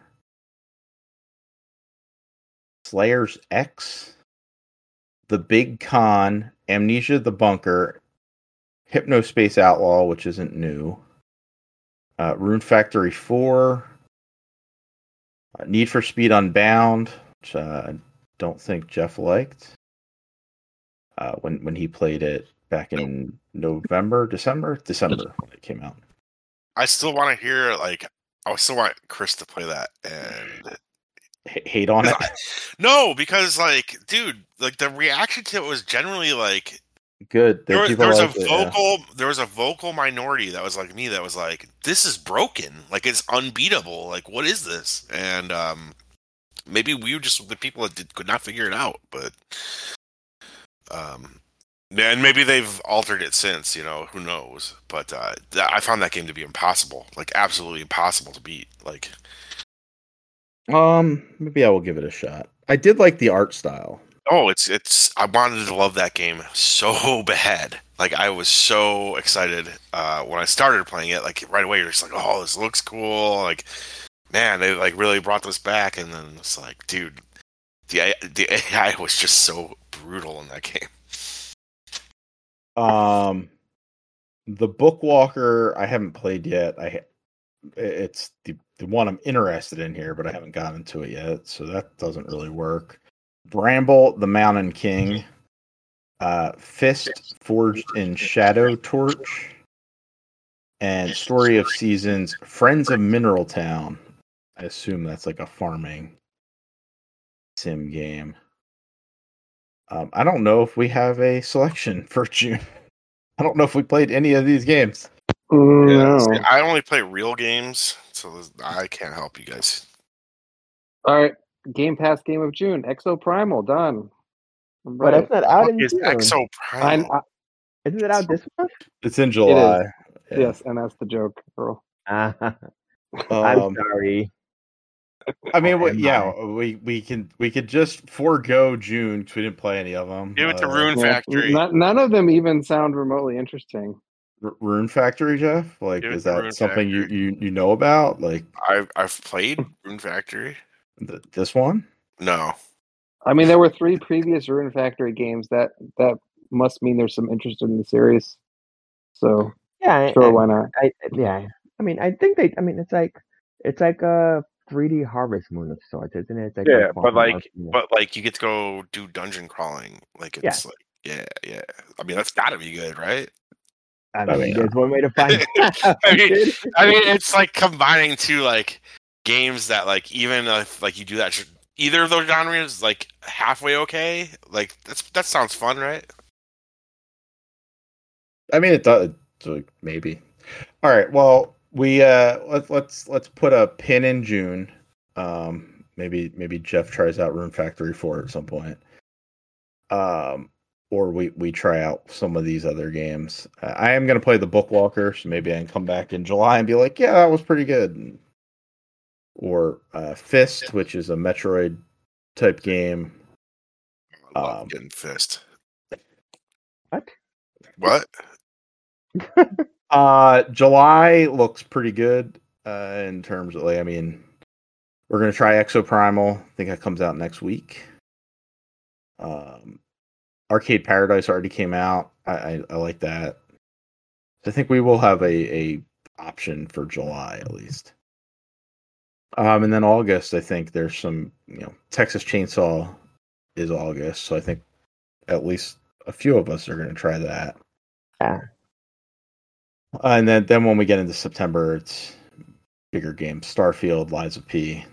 Slayers X, The Big Con, Amnesia: The Bunker, Hypnospace Outlaw, which isn't new. Uh, Rune Factory four, uh, Need for Speed Unbound, which uh, I don't think Jeff liked uh, when when he played it back in November, December, December when it came out. I still want to hear like I still want Chris to play that and H- hate on it. I, no, because like, dude, like the reaction to it was generally like good. there was, people there was a liked it, yeah. vocal there was a vocal minority that was like me that was like, this is broken, like it's unbeatable, like what is this? And um maybe we were just the people that did, could not figure it out, but um and maybe they've altered it since, you know, who knows? But uh th- I found that game to be impossible, like absolutely impossible to beat. Like Um, maybe I will give it a shot. I did like the art style. oh, it's it's I wanted to love that game so bad. Like I was so excited uh when I started playing it. Like right away, you're just like, oh, this looks cool. Like, man, they like really brought this back. And then it's like, dude, the A- the A I was just so brutal in that game. Um, the Bookwalker I haven't played yet. I it's the the one I'm interested in here, but I haven't gotten to it yet, so that doesn't really work. Bramble, the Mountain King, uh, Fist Forged in Shadow Torch, and Story of Seasons, Friends of Mineral Town. I assume that's like a farming sim game. Um, I don't know if we have a selection for June. I don't know if we played any of these games. Mm, Yeah, no. see, I only play real games, so I can't help you guys. All right, Game Pass game of June, Exo Primal done. But that's not out in Is June. Exo I, Primal? I, Isn't it out this month? It's in July. Yeah. Yes, and that's the joke, Earl. Uh, Um, I'm sorry. I mean, Or we, am yeah, I? we we can we could just forego June because we didn't play any of them. Give it to Uh, Rune Yeah, Factory. Not, none of them even sound remotely interesting. R- Rune Factory, Jeff. Like, Give it is to that Rune something you, Factory. you you know about? Like I've I've played Rune Factory. th- this one? No. I mean, there were three previous Rune Factory games. That that must mean there's some interest in the series. So Yeah, sure, I, why not? I, yeah. I mean, I think they. I mean, it's like it's like a three D Harvest Moon of sorts, isn't it? It's like Yeah, a but quantum like, R P G. but like, you get to go do dungeon crawling. Like, Yeah. it's like, yeah, yeah. I mean, that's got to be good, right? I I mean, mean, there's one way to find out. I mean, dude. I mean, it's like combining two like games that like even if like you do that, either of those genres like halfway okay. Like that's that sounds fun, right? I mean, it does. Like, maybe. All right. Well, we uh let's let's let's put a pin in June. Um, maybe maybe Jeff tries out Rune Factory four at some point. Um, or we we try out some of these other games. Uh, I am gonna play the Bookwalker, so maybe I can come back in July and be like, yeah, that was pretty good. Or uh, Fist, which is a Metroid type game. I love Um, getting fist. What? What? Uh, July looks pretty good uh, in terms of like, I mean, we're gonna try Exoprimal. I think that comes out next week. Um, Arcade Paradise already came out. I, I, I like that. So I think we will have a, a option for July at least. Um, and then August, I think there's some, you know, Texas Chainsaw is August, so I think at least a few of us are going to try that. Yeah. Uh, and then, then when we get into September, it's bigger games, Starfield, Lies of P,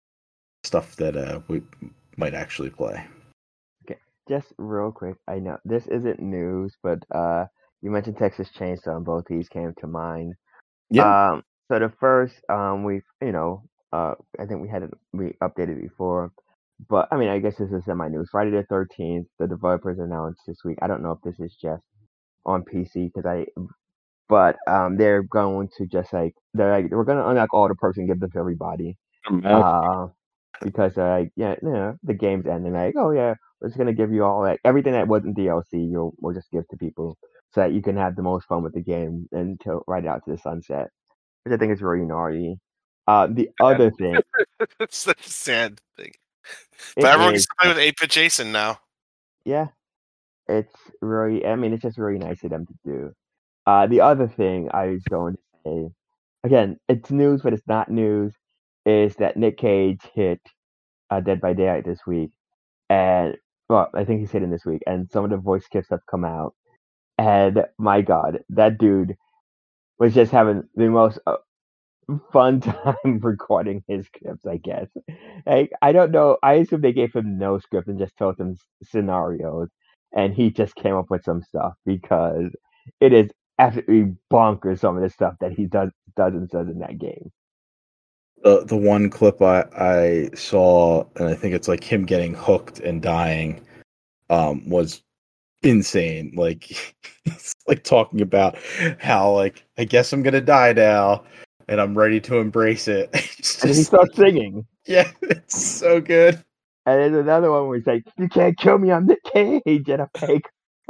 stuff that uh, we might actually play. Okay, just real quick, I know this isn't news, but uh, you mentioned Texas Chainsaw, and both these came to mind. Yeah. Um, so the first, um, we've, you know, uh, I think we had it, we updated before, but I mean, I guess this is semi-news. Friday the thirteenth, the developers announced this week. I don't know if this is just on P C because I, but um, they're going to just like they're like we're gonna unlock all the perks and give them to everybody. Uh, because uh, like yeah, you know, the game's ending. Like, oh yeah, we're just gonna give you all like everything that wasn't D L C. You'll we'll just give to people so that you can have the most fun with the game until right out to the sunset. Which I think is really naughty. Uh, the other thing, It's such a sad thing. it But everyone is, gets to play with eight-bit Jason now. yeah, it's really. I mean, it's just really nice of them to do. Uh, the other thing I was going to say, again, it's news, but it's not news, is that Nick Cage hit uh, Dead by Daylight this week, and well, I think he's hitting this week, and some of the voice clips have come out, and my God, that dude was just having the most uh, fun time recording his scripts, I guess. Like, I don't know. I assume they gave him no script and just told him s- scenarios, and he just came up with some stuff because it is absolutely bonkers some of the stuff that he does does and says in that game. The the one clip I, I saw, and I think it's like him getting hooked and dying, um, was insane. Like he's like talking about how like I guess I'm gonna die now, and I'm ready to embrace it. It's And then he just starts singing. yeah, it's so good. And there's another one where he's like, "You can't kill me, I'm Nick Cage," and a fake.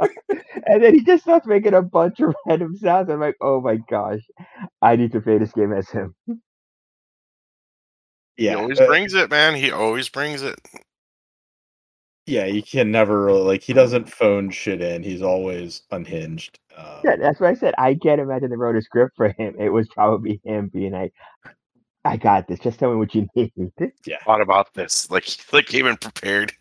And then he just starts making a bunch of random sounds. I'm like, oh my gosh, I need to play this game as him. He Yeah, always uh, brings it, man. He always brings it. yeah, you can never really like he doesn't phone shit in. He's always unhinged. Um, Yeah, that's what I said. I can't imagine they wrote a script for him. It was probably him being like, I got this. Just tell me what you need. yeah. Thought about this, like like came in prepared.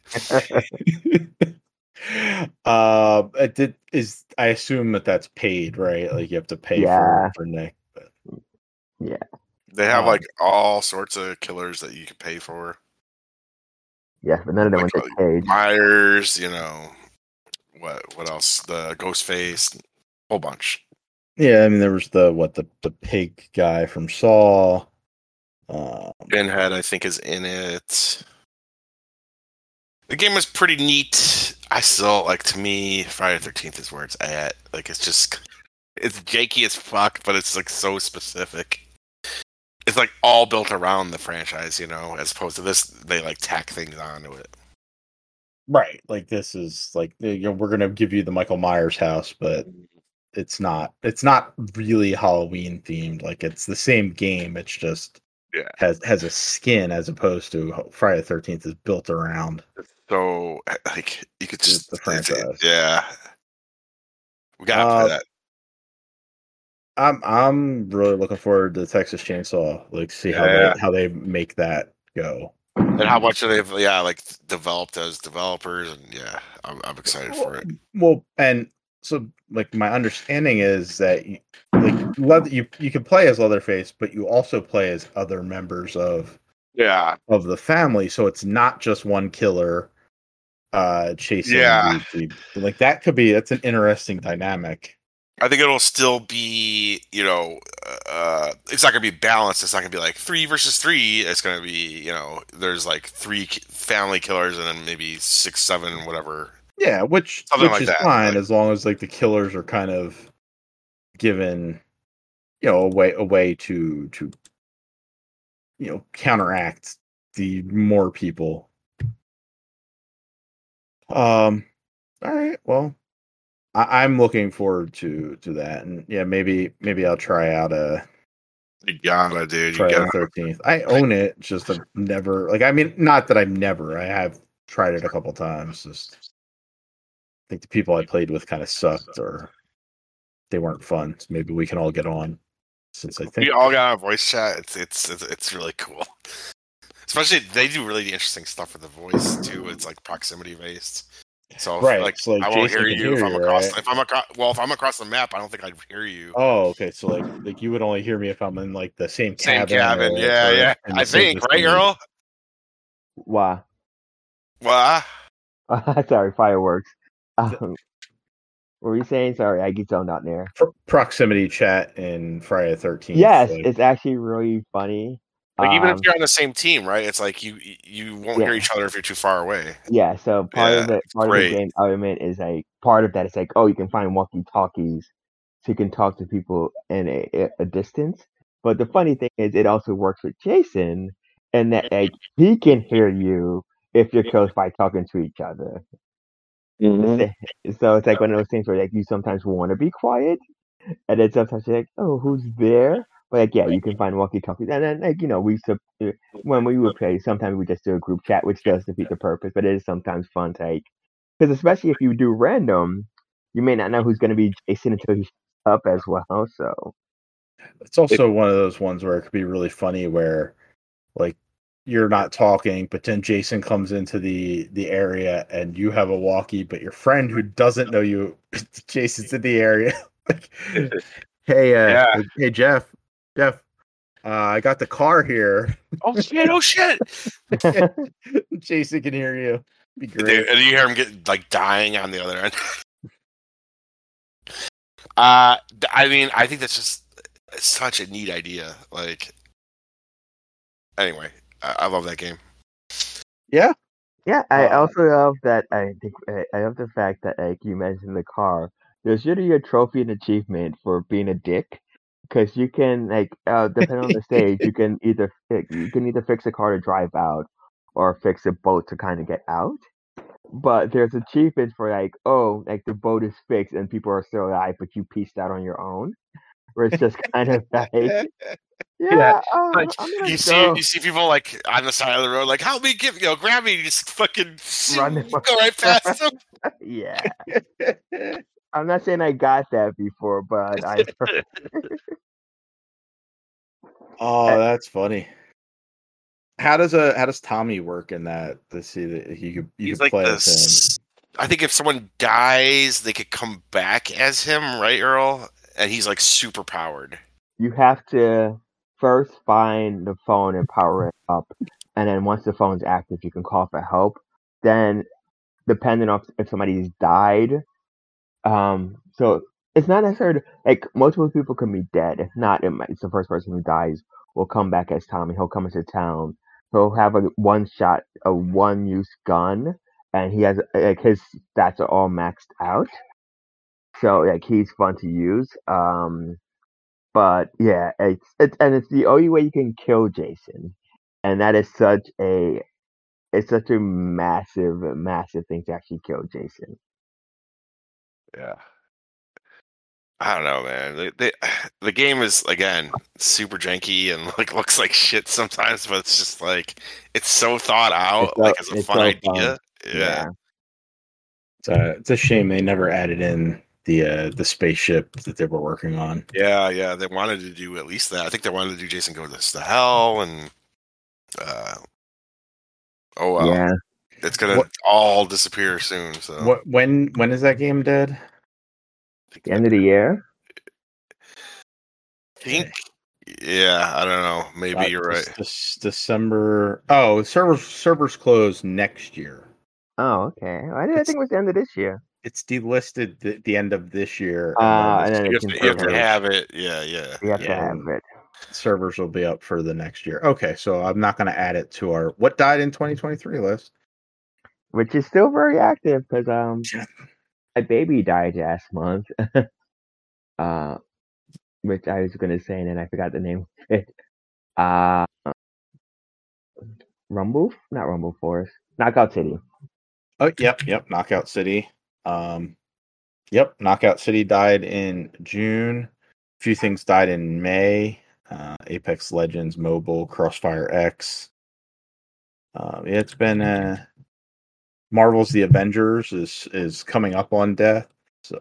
uh, it did is I assume that that's paid, right? Like you have to pay Yeah. for for Nick. But Yeah. They have Um, like all sorts of killers that you can pay for. Yeah, but none of them Like, went to uh, Cage. Myers, you know, what what else? The Ghostface, whole bunch. yeah, I mean there was the what the the pig guy from Saw. Um, Pinhead, I think, is in it. The game was pretty neat. I still like to me, Friday the thirteenth is where it's at. Like it's just it's janky as fuck, but it's like so specific. It's like all built around the franchise, you know, as opposed to this, they like tack things onto it. right, like this is like you know we're gonna give you the Michael Myers house, but it's not it's not really Halloween themed. Like it's the same game. It's just Yeah. has has a skin as opposed to Friday the thirteenth is built around So like you could just the franchise. Yeah, we gotta Uh, play that. I'm I'm really looking forward to Texas Chainsaw. Like see how Yeah. they how they make that go. And how much they've yeah like developed as developers, and yeah, I'm I'm excited for it. Well, and so like my understanding is that you, like leather, you you can play as Leatherface, but you also play as other members of Yeah, of the family. So it's not just one killer uh chasing Yeah. the, the like that could be that's an interesting dynamic. I think it'll still be, you know, uh, it's not gonna be balanced. It's not gonna be like three versus three. It's gonna be, you know, there's like three ki- family killers and then maybe six, seven, whatever. Yeah, which Something which like is that, fine like- as long as like the killers are kind of given, you know, a way a way to to you know counteract the more people. Um. All right. Well, I, I'm looking forward to to that, and yeah, maybe maybe I'll try out a You gotta, dude. You Friday the gotta. thirteenth. I own it, just I've never like. I mean, not that I've never. I have tried it a couple times. Just I think the people I played with kind of sucked, or they weren't fun. So maybe we can all get on. Since I think We all got a voice chat. It's it's it's, it's really cool. Especially they do really interesting stuff with the voice too. It's like proximity based. So if, right, like, so, like, I won't Jason hear can you if hear I'm you, across. right? If I'm across, well, if I'm across the map, I don't think I'd hear you. Oh, okay. So like, like you would only hear me if I'm in like the same Same cabin. cabin, or, yeah, or yeah. in the I same think, right, vicinity. Earl? Wow. What? Sorry, fireworks. Um, what were you saying? Sorry, I get zoned out there. Pro- proximity chat in Friday the thirteenth. Yes, like, it's actually really funny. Like, even if Um, you're on the same team, right? It's like you you won't Yeah. hear each other if you're too far away. yeah, so part Yeah, of the it's part of great. the game element is like part of that is like, oh, you can find walkie talkies so you can talk to people in a, a, a distance. But the funny thing is it also works with Jason and that like he can hear you if you're close by talking to each other. Mhm. So it's like one of those things where like you sometimes want to be quiet, and then sometimes you're like, oh, who's there? But like, yeah, you can find walkie talkies, and then like you know, we sub- uh, when we would play, sometimes we just do a group chat, which does defeat the purpose, but it is sometimes fun to like, because especially if you do random, you may not know who's going to be Jason until he's up as well. So it's also one of those ones where it could be really funny, where like you're not talking, but then Jason comes into the the area and you have a walkie, but your friend who doesn't know you, Jason's in the area. like, hey, uh, Yeah. hey, hey, Jeff, Jeff, uh, I got the car here. Oh shit! Oh shit! Jason can hear you. Be And great. you hear him get like dying on the other end. uh, I mean, I think that's just such a neat idea. Like, anyway, I, I love that game. Yeah. yeah, I Uh, also love that. I think I I love the fact that like you mentioned the car. There's usually a trophy and achievement for being a dick. Because you can like uh, depending on the stage, you can either fi- you can either fix a car to drive out, or fix a boat to kind of get out. But there's achievements for like, oh, like the boat is fixed and people are still alive, but you pieced out on your own. Where it's just kind of like, yeah, Yeah, uh, like I'm gonna you see, go. you see people like on the side of the road, like help me, give, you know, grab me, you just fucking Run zoom, them. go right past them. Yeah, I'm not saying I got that before, but I. oh, that's funny. How does a how does Tommy work in that? To see that you could you He's could like play as him. this. I think if someone dies, they could come back as him, right, Earl? And he's like super powered. You have to first find the phone and power it up, and then once the phone's active, you can call for help. Then, depending on if somebody's died, um, so it's not necessarily like multiple people can be dead. If not, it might, it's the first person who dies will come back as Tommy. He'll come into town. He'll have a one shot, a one use gun, and he has like his stats are all maxed out. So like he's fun to use. Um, but yeah, it's it's and it's the only way you can kill Jason, and that is such a it's such a massive massive thing to actually kill Jason. Yeah. I don't know, man. The, the, the game is again super janky and like looks like shit sometimes, but it's just like it's so thought out, so, like as a fun so idea. Fun. Yeah. yeah. It's a, it's a shame they never added in the uh, the spaceship that they were working on. Yeah, yeah. They wanted to do at least that. I think they wanted to do Jason Goes to Hell and uh oh well. Yeah. It's gonna What- all disappear soon. So What when when is that game dead? The end of the year. I think yeah, I don't know. Maybe Uh, you're right. This, this December. Oh, servers servers close next year. Oh, okay. I, did, I think it was the end of this year. It's delisted the, the end of this year. Uh, and the then You it's have, in to, you have to servers. have it. Yeah, yeah. We have yeah, to have and it. servers will be up for the next year. Okay, so I'm not going to add it to our what died in twenty twenty-three list. Which is still very active because um, my baby died last month. uh, which I was gonna say, and then I forgot the name. uh, Rumble? Not Rumble Force. Knockout City. Oh, yep, yep. Knockout City. Um, yep. Knockout City died in June. A few things died in May. uh, Apex Legends Mobile, Crossfire X. Uh, it's been uh, Marvel's The Avengers is is coming up on death. So,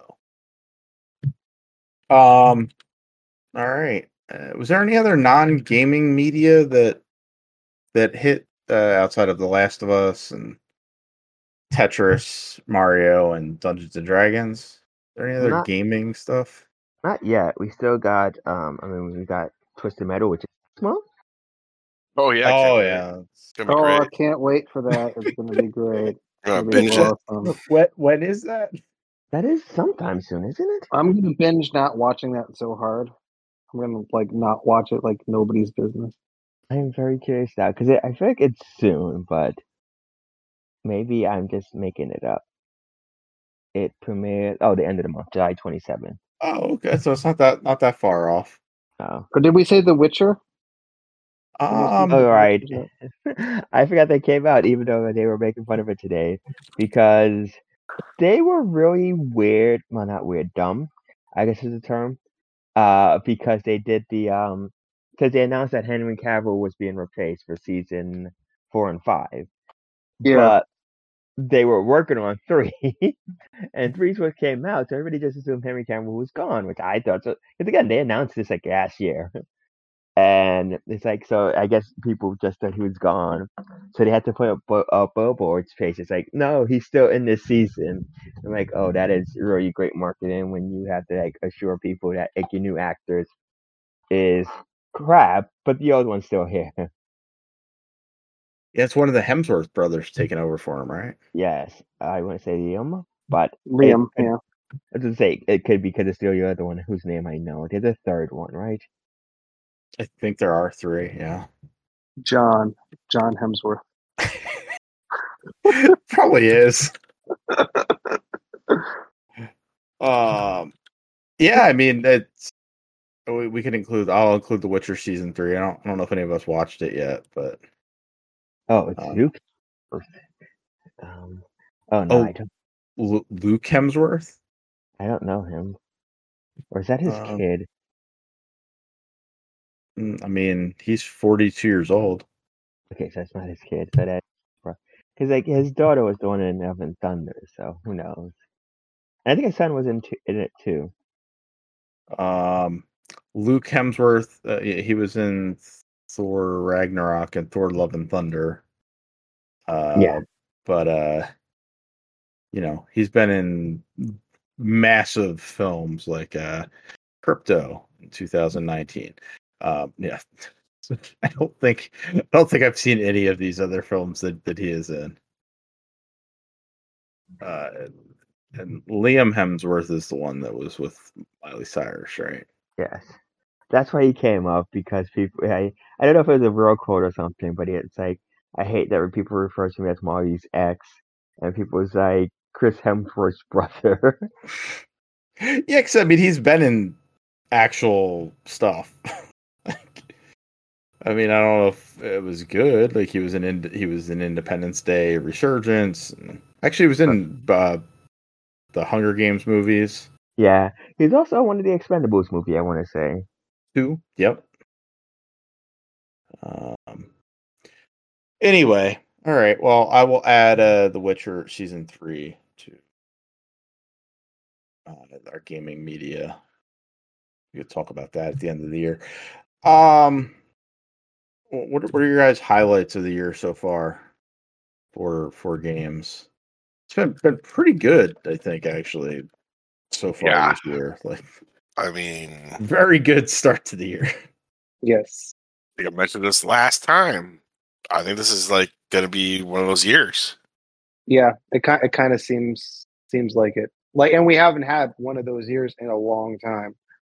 um, all right. Uh, was there any other non-gaming media that that hit uh, outside of The Last of Us and Tetris, Mario, and Dungeons and Dragons? Is there any other Not gaming stuff? not yet. We still got um. I mean, we got Twisted Metal, which is small. Oh yeah, I can't Oh wait. yeah. It's gonna be Oh, I great. can't wait for that. It's gonna be great. I'm gonna It'll be binge it. awesome. When when is that? That is sometime soon, isn't it? I'm gonna binge not watching that so hard. I'm gonna like not watch it like nobody's business. I am very curious now because I feel like it's soon, but maybe I'm just making it up. It premiered oh the end of the month, July twenty-seventh. Oh, okay. So it's not that not that far off. Oh, Or did we say The Witcher? Um, oh right. I forgot they came out, even though they were making fun of it today, because they were really weird. Well, not weird, dumb, I guess is the term. Uh, because they did the um, because they announced that Henry Cavill was being replaced for season four and five, Yeah. but they were working on three, and three's what came out. So everybody just assumed Henry Cavill was gone, which I thought so. Because again, they announced this like last year, and it's like so. I guess people just thought he was gone, so they had to put up a billboard's face. It's like, no, he's still in this season. I'm like, oh, that is really great marketing when you have to like assure people that like your new actors is crap, but the old one's still here. Yeah, it's one of the Hemsworth brothers taking over for him, right? Yes, I want to say Liam, but Liam, it, yeah. I was gonna say it could be because it's still the other one whose name I know. There's a third one, right? I think there are three. Yeah, John. John Hemsworth. probably is. um, yeah. I mean, it's we, we can include. I'll include The Witcher season three. I don't. I don't know if any of us watched it yet, but Oh, it's um, Luke. Um, oh no, oh, I don't. L- Luke Hemsworth. I don't know him. Or is that his Um, kid? I mean, he's forty-two years old. Okay, so that's not his kid. So that because like his daughter was the one in Love and Thunder, so who knows? And I think his son was in, t- in it too. Um, Luke Hemsworth. Uh, he was in Thor Ragnarok and Thor Love and Thunder. Uh, Yeah. But uh, you know, he's been in massive films like uh, Crypto in two thousand nineteen. Um, yeah, I don't think I don't think I've seen any of these other films that, that he is in. Uh, and Liam Hemsworth is the one that was with Miley Cyrus, right? Yes. That's why he came up because people. I I don't know if it was a real quote or something, but it's like I hate that when people refer to me as Marty's ex, and people was like Chris Hemsworth's brother. Yeah, because I mean he's been in actual stuff. I mean, I don't know if it was good. Like he was in he was in Independence Day, Resurgence. Actually, he was in uh, the Hunger Games movies. Yeah, he's also one of the Expendables movie. I want to say. Two. Yep. Um. Anyway, all right. Well, I will add uh, The Witcher season three to uh, our gaming media. We could talk about that at the end of the year. Um. What are, what are your guys' highlights of the year so far for for games? It's been been pretty good, I think, actually, so far Yeah. this year. Like, I mean, very good start to the year. Yes. I think I mentioned this last time. I think this is like going to be one of those years. Yeah, it kind it kind of seems seems like it. Like, and we haven't had one of those years in a long time.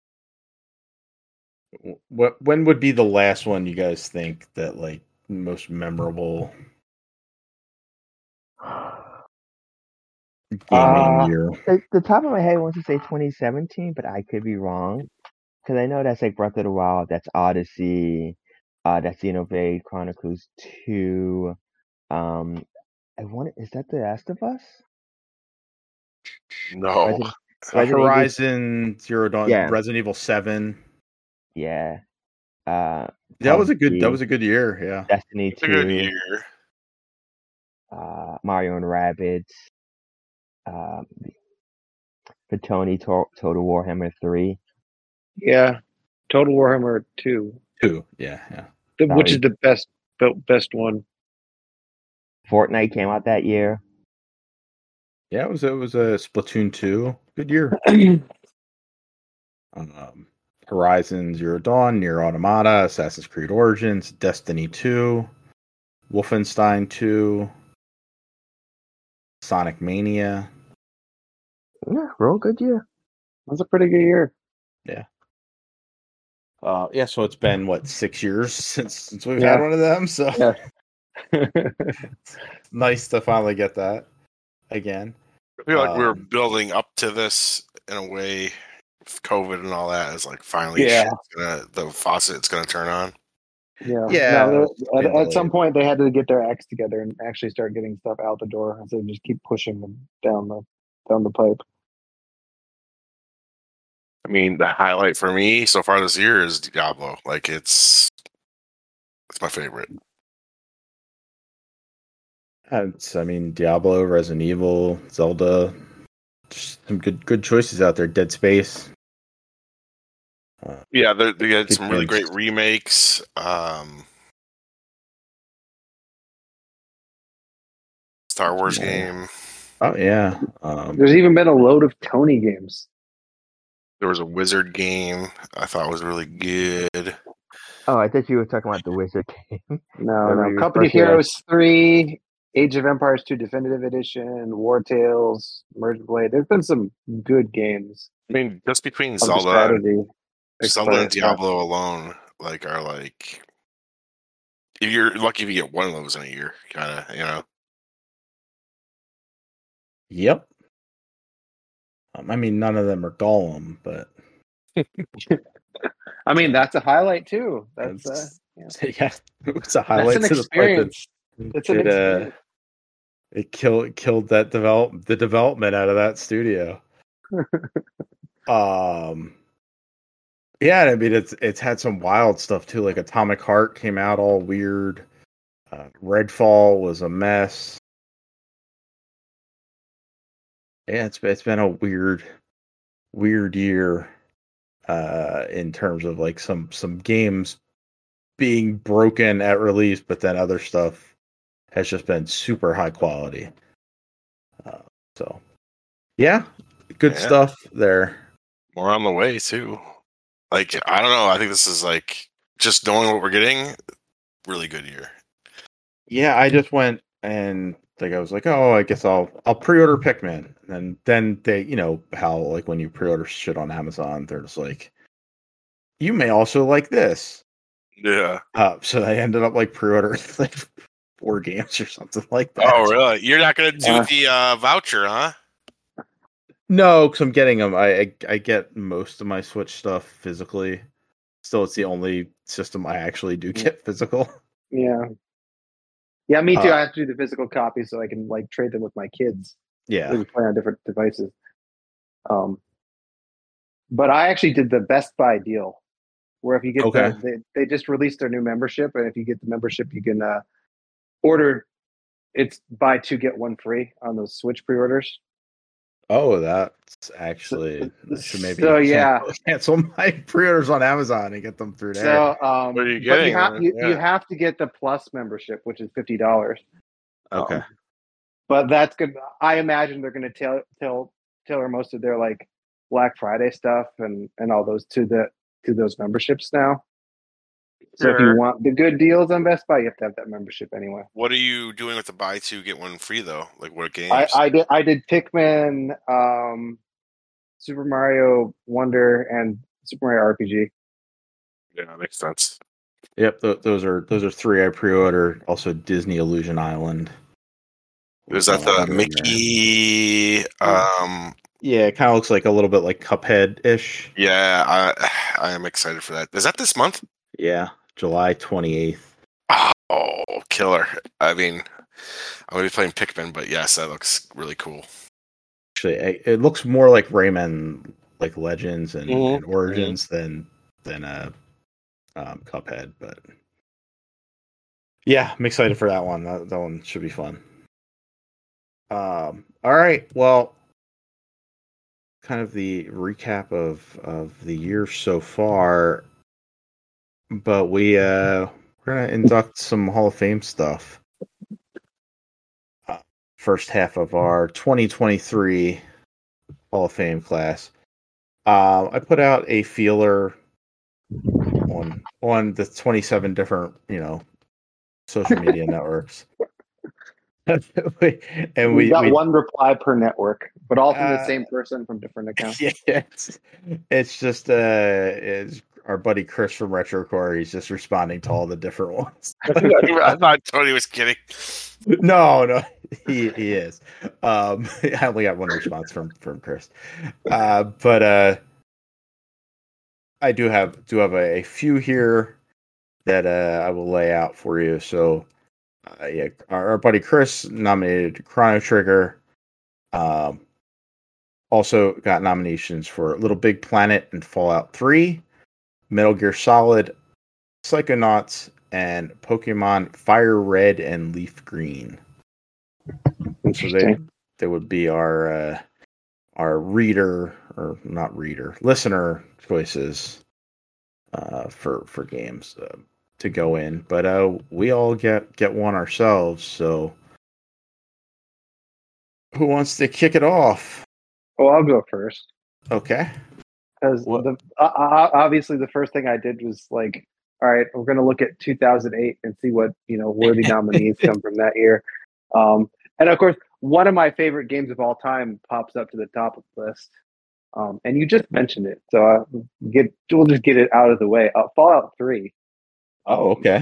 What when would be the last one you guys think that like most memorable gaming Uh, year? The, the top of my head wants to say twenty seventeen, but I could be wrong because I know that's like Breath of the Wild, that's Odyssey, uh, that's Xenoblade Chronicles two. Um, I want is that The Last of Us? No. Resident, Uh, Resident Evil- Horizon Zero Dawn, Yeah. Resident Evil seven. Yeah. Uh, that was a good. That was a good year. Yeah. Destiny It's two. a good year. Uh, Mario and Rabbids. Um, Petoni to- Total Warhammer three. Yeah, Total Warhammer two. Two. Yeah, yeah. The, which Sorry. is the best best one. Fortnite came out that year. Yeah, it was it was a Splatoon two. Good year. um, Horizon Zero Dawn, Nier Automata, Assassin's Creed Origins, Destiny two, Wolfenstein two, Sonic Mania. Yeah, real good year. That's a pretty good year. Yeah. Uh, yeah, so it's been what six years since since we've Yeah. had one of them. So Yeah. it's nice to finally get that again. I feel like we were Um, building up to this in a way. COVID and all that is like finally Yeah. shit's gonna the faucet's gonna turn on. Yeah. Yeah, No, it's at, been at some delayed. point, they had to get their acts together and actually start getting stuff out the door instead of just keep pushing them down the down the pipe. I mean, the highlight for me so far this year is Diablo. Like it's it's my favorite. It's, I mean, Diablo, Resident Evil, Zelda, just some good good choices out there. Dead Space. Uh, Yeah, they they had Good some really games. great remakes. Um, Star Wars Yeah. game. oh yeah, um, There's even been a load of Tony games. There was a Wizard game I thought was really good. Oh, I thought you were talking about the Wizard game. No, Remember no. you Company of referred to it as- Heroes three, Age of Empires two Definitive Edition, War Tales, Merge Blade. There's been some good games I mean, just between of the Zelda, strategy. Zelda and Explain stuff. Diablo alone, like are like if you're lucky if you get one of those in a year, kind of, you know. yep. Um, I mean, none of them are Gollum, but I mean, that's a highlight too. That's uh, It's- yeah. yeah, it's a That's highlight an to the point that experience. It's an it, uh, experience. it killed killed that develop the development out of that studio. um, yeah, I mean it's it's had some wild stuff too. Like Atomic Heart came out all weird. Uh, Redfall was a mess. Yeah, it's it's been a weird, weird year. Uh, in terms of like some some games being broken at release, but then other stuff has just been super high quality. Uh, so, yeah, good Yeah. stuff there. More on the way too. Like I don't know. I think this is like just knowing what we're getting. Really good year. Yeah, I just went and like I was like, oh, I guess I'll I'll pre-order Pikmin, and then they, you know how like when you pre-order shit on Amazon, they're just like, you may also like this. Yeah. Uh, so I ended up like pre-ordering like four games or something like that. Oh, really? You're not gonna do Uh, the uh, voucher, huh? No, because I'm getting them. I, I I get most of my Switch stuff physically. Still, it's the only system I actually do get physical. Yeah. Yeah, me too. Uh, I have to do the physical copy so I can like trade them with my kids. Yeah. We can play on different devices. Um, but I actually did the Best Buy deal, where if you get Okay. the they, they just released their new membership, and if you get the membership, you can uh, order. It's buy two get one free on those Switch pre-orders. Oh, that's actually I should maybe so yeah. cancel, cancel my pre-orders on Amazon and get them through there. So um, What are you but getting? you have you, Yeah. you have to get the Plus membership, which is fifty dollars. Okay. Um, but that's good. I imagine they're going to tail, tail, tailor most of their like Black Friday stuff and, and all those to the to those memberships now. So if you Sure. want the good deals on Best Buy, you have to have that membership anyway. What are you doing with the buy two get one free though? Like what games? I, I did I did Pikmin, um, Super Mario Wonder, and Super Mario R P G. Yeah, that makes sense. Yep, th- those are those are three I pre-ordered. Also, Disney Illusion Island. Is that Oh, the under Mickey? Um, Yeah, it kind of looks like a little bit like Cuphead-ish. yeah, I I am excited for that. Is that this month? Yeah, July twenty-eighth. Oh, killer! I mean, I'm gonna be playing Pikmin, but yes, that looks really cool. Actually, it it looks more like Rayman, like Legends and, Mhm. and Origins than than uh um, Cuphead, but yeah, I'm excited for that one. That, that one should be fun. Um, all right, well, kind of the recap of of the year so far, but we uh, we're gonna induct some Hall of Fame stuff. Uh, first half of our twenty twenty-three Hall of Fame class. Uh, I put out a feeler on on the twenty-seven different, you know, social media networks. and we, we got we, one reply per network, but all from uh, the same person from different accounts. Yeah, it's, it's just uh, it's our buddy Chris from RetroCore. He's just responding to all the different ones. I thought Tony was kidding. No, no, he he is. Um, I only got one response from from Chris, uh, but uh, I do have do have a, a few here that uh, I will lay out for you. So, uh, yeah, our, our buddy Chris nominated Chrono Trigger. Um, also got nominations for Little Big Planet and Fallout three, Metal Gear Solid, Psychonauts, and Pokemon Fire Red and Leaf Green. So they they would be our uh, our reader or not reader listener choices uh, for for games uh, to go in. But uh, we all get get one ourselves. So who wants to kick it off? Oh, I'll go first. Okay. Because the uh, obviously the first thing I did was like, all right, we're going to look at two thousand eight and see what, you know, worthy nominees come from that year. Um, and of course, one of my favorite games of all time pops up to the top of the list. Um, and you just mentioned it, so uh, get we'll just get it out of the way. Uh, Fallout three. Oh, okay.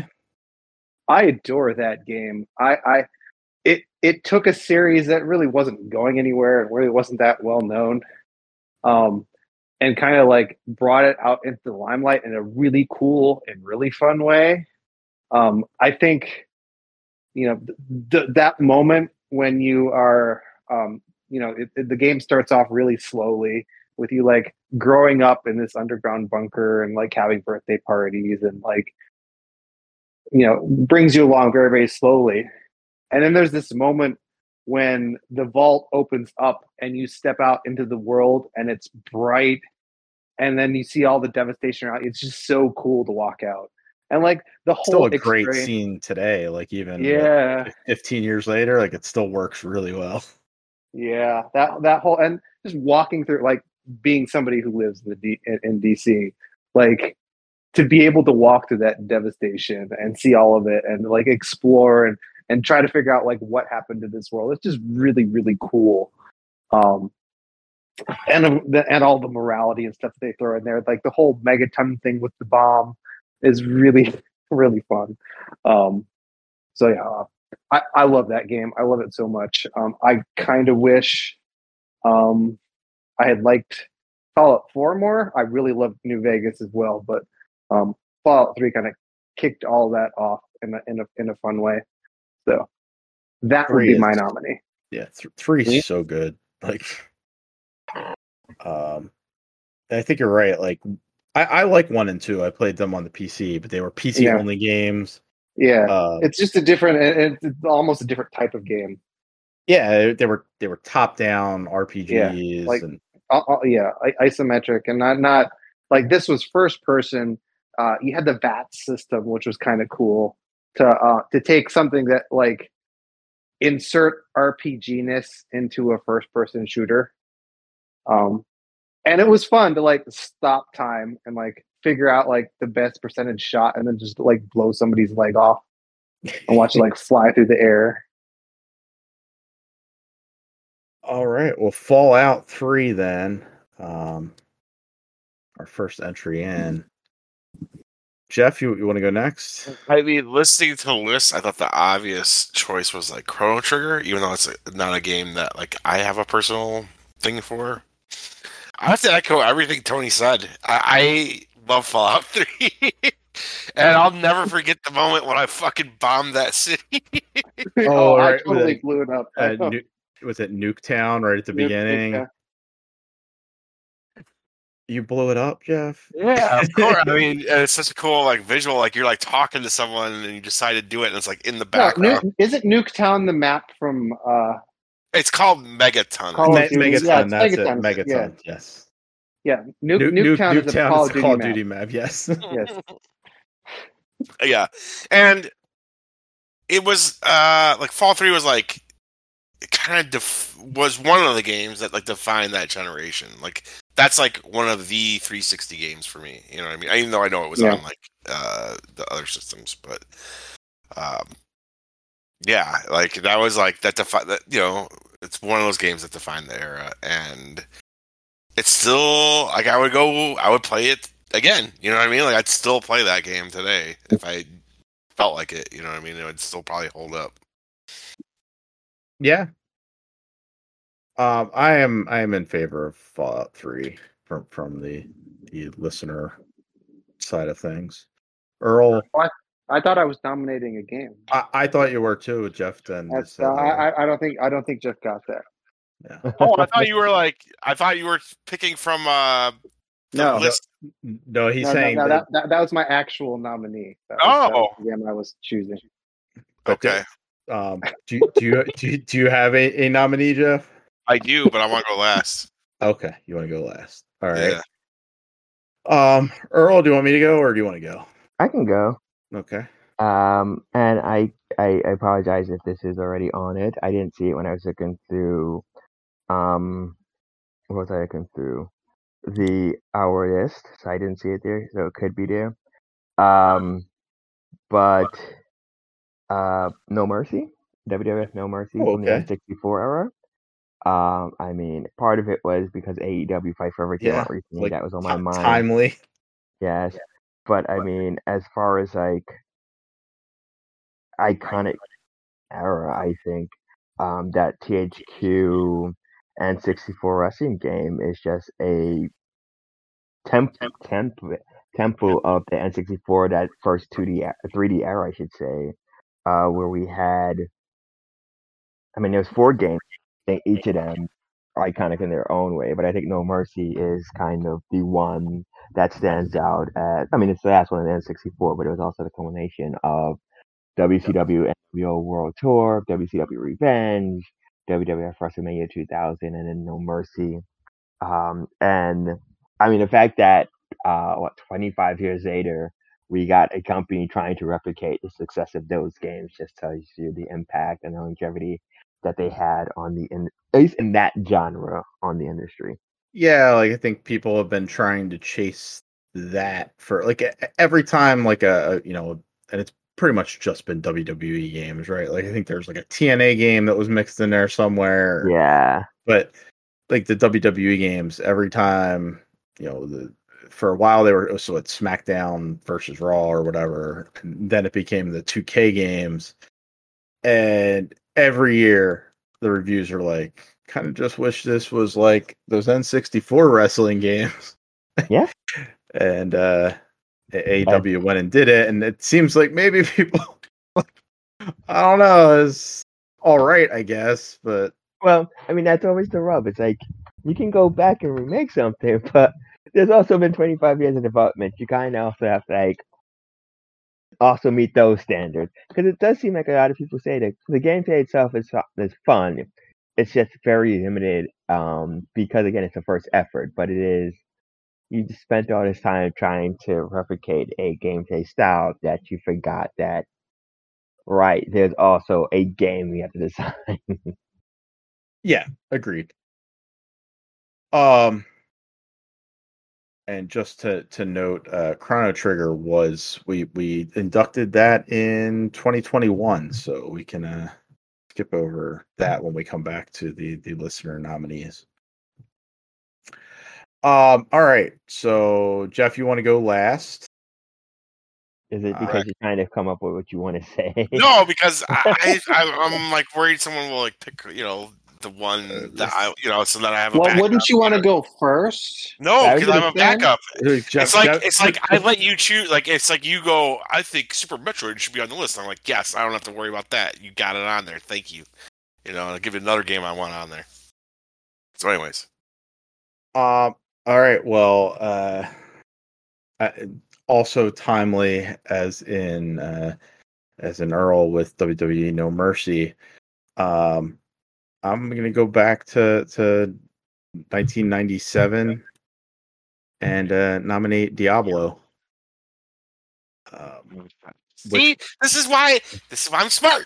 I adore that game. I, I it it took a series that really wasn't going anywhere and really wasn't that well known. Um, and kind of like brought it out into the limelight in a really cool and really fun way. Um, I think, you know, th- th- that moment when you are, um, you know, it, it, the game starts off really slowly with you like growing up in this underground bunker and like having birthday parties and like, you know, brings you along very, very slowly. And then there's this moment when the vault opens up and you step out into the world and it's bright. And then you see all the devastation around. It's just so cool to walk out. And like the whole still a experience, great scene today. Like even yeah, what, fifteen years later, like it still works really well. Yeah, that that whole and just walking through, like being somebody who lives in the D, in, in D C, like to be able to walk through that devastation and see all of it and like explore and and try to figure out like what happened to this world. It's just really really cool. Um, and and all the morality and stuff they throw in there, like the whole megaton thing with the bomb is really really fun. Um, so yeah, I, I love that game. I love it so much. Um, I kind of wish um, I had liked Fallout four more. I really loved New Vegas as well, but um, Fallout three kind of kicked all that off in a, in a in a fun way. So that would be is, my nominee. Yeah, th- three is so good. Like, um, I think you're right. Like, I, I like one and two. I played them on the P C, but they were P C Yeah. only games. Yeah, uh, it's just a different. It's, it's almost a different type of game. Yeah, they were they were top down R P Gs. Yeah, like and uh, uh, yeah, isometric and not not like this was first person. Uh, you had the V A T S system, which was kind of cool to uh, to take something that like insert R P G-ness into a first person shooter. Um, and it was fun to like stop time and like figure out like the best percentage shot and then just like blow somebody's leg off and watch it like fly through the air. All right, well, Fallout three then. Um, our first entry in. Jeff, you, you want to go next? I mean, listening to the list, I thought the obvious choice was like Chrono Trigger, even though it's not a game that like I have a personal thing for. I have to echo everything Tony said. I, I love Fallout three, and I'll never forget the moment when I fucking bombed that city. oh, Oh, I right. totally Like, blew it up. Uh, nu- was it Nuketown right at the Nuke- beginning? yeah. You blew it up, Jeff? Yeah, of course. I mean, it's such a cool like visual. Like you're like talking to someone and you decide to do it, and it's like in the No, background. Nuke, isn't Nuketown the map from? Uh, It's called Megaton. Call of Me- Duty. Megaton, Yeah, it's that's Megaton. it. Megaton, Yeah. yes. Yeah, Nuke, Nuke, Nuke, Nuketown is a Nuketown Call is of a Duty Call of map. Duty map, yes. Yes. Yeah, and it was uh like Fall three was like it kind of def- was one of the games that like defined that generation. Like that's like one of the three sixty games for me. You know what I mean? Even though I know it was Yeah. on like uh the other systems, but um yeah, like that was like that defi- that you know it's one of those games that defined the era, and it's still like I would go I would play it again. You know what I mean? Like I'd still play that game today if I felt like it. You know what I mean? It would still probably hold up. Yeah. Um, I am I am in favor of Fallout three from from the the listener side of things. Earl, What? I thought I was nominating a game. I, I thought you were too. Jeff then That's, said, uh, uh, I, I don't think I don't think Jeff got that. yeah. Oh, I thought you were like I thought you were picking from uh the No. list. No, he's No, no, saying no, that, that, that that was my actual nominee. That was, that Oh. was the game I was choosing. but Okay, um, do you- do you do you, do you have a, a nominee, Jeff? I do, but I want to go last. Okay, you want to go last. All right. Yeah. Um, Earl, do you want me to go or do you want to go? I can go. Okay. Um, and I, I I apologize if this is already on it. I didn't see it when I was looking through. Um, what was I looking through? The our list, so I didn't see it there, so it could be there. Um, but uh, No Mercy, W W F No Mercy Oh, from the okay. N sixty-four era. Um, I mean, part of it was because A E W Fight Forever came Yeah, out recently. like that was on my ti- mind. timely. Yes, but I mean, as far as like iconic era, I think um, that T H Q N sixty-four wrestling game is just a temp temp temple of the N sixty-four, that first two D three D era, I should say, uh, where we had. I mean, there's four games. I think each of them are iconic in their own way, but I think No Mercy is kind of the one that stands out. As, I mean, it's the last one in the N sixty-four, but it was also the culmination of W C W N W O World Tour, W C W Revenge, W W F WrestleMania two thousand, and then No Mercy. Um, and I mean, the fact that uh, what twenty-five years later we got a company trying to replicate the success of those games just tells you the impact and the longevity that they had on the in, at least in that genre on the industry. Yeah, like I think people have been trying to chase that for like e- every time, like a you know, and it's pretty much just been W W E games, right? Like I think there's like a T N A game that was mixed in there somewhere. Yeah, But like the W W E games, every time, you know, the for a while they were so it's SmackDown versus Raw or whatever, and then it became the two K games, and every year the reviews are like, kind of just wish this was like those N sixty-four wrestling games. Yeah. And uh A E W went and did it, and it seems like maybe people like, I don't know, it's all right, I guess, but well, I mean, that's always the rub. It's like you can go back and remake something, but there's also been twenty-five years of development. You kind of also have to like also meet those standards, because it does seem like a lot of people say that the gameplay itself is is fun. It's just very limited, um, because again, it's a first effort, but it is. You just spent all this time trying to replicate a gameplay style that you forgot that, right, there's also a game we have to design. yeah, agreed. Um, and just to to note, uh, Chrono Trigger was we we inducted that in twenty twenty-one, so we can uh, skip over that when we come back to the the listener nominees. Um, all right, so Jeff, you want to go last? Is it because Right. you're trying to come up with what you want to say? No, because I, I I'm like worried someone will like pick you know the one that I you know so that I have a Well, backup. wouldn't you want to go first? No, I was because I'm gonna a say- backup. Jeff, It's like Jeff- it's like I let you choose. Like it's like you go. I think Super Metroid should be on the list. I'm like, yes, I don't have to worry about that. You got it on there. Thank you. You know, I'll give you another game I want on there. So, anyways, Um, All right. Well, uh, also timely as in uh, as in Earl with W W E No Mercy. Um, I'm gonna go back to to nineteen ninety-seven and uh, nominate Diablo. Um, See, which... this is why this is why I'm smart.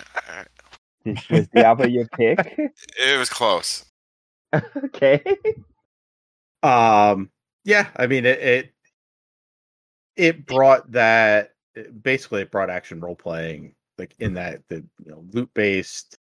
Was Diablo your pick? It was close. Okay. Um. Yeah. I mean, it. It, it brought that. Basically, it brought action role playing like in that the you know loot based.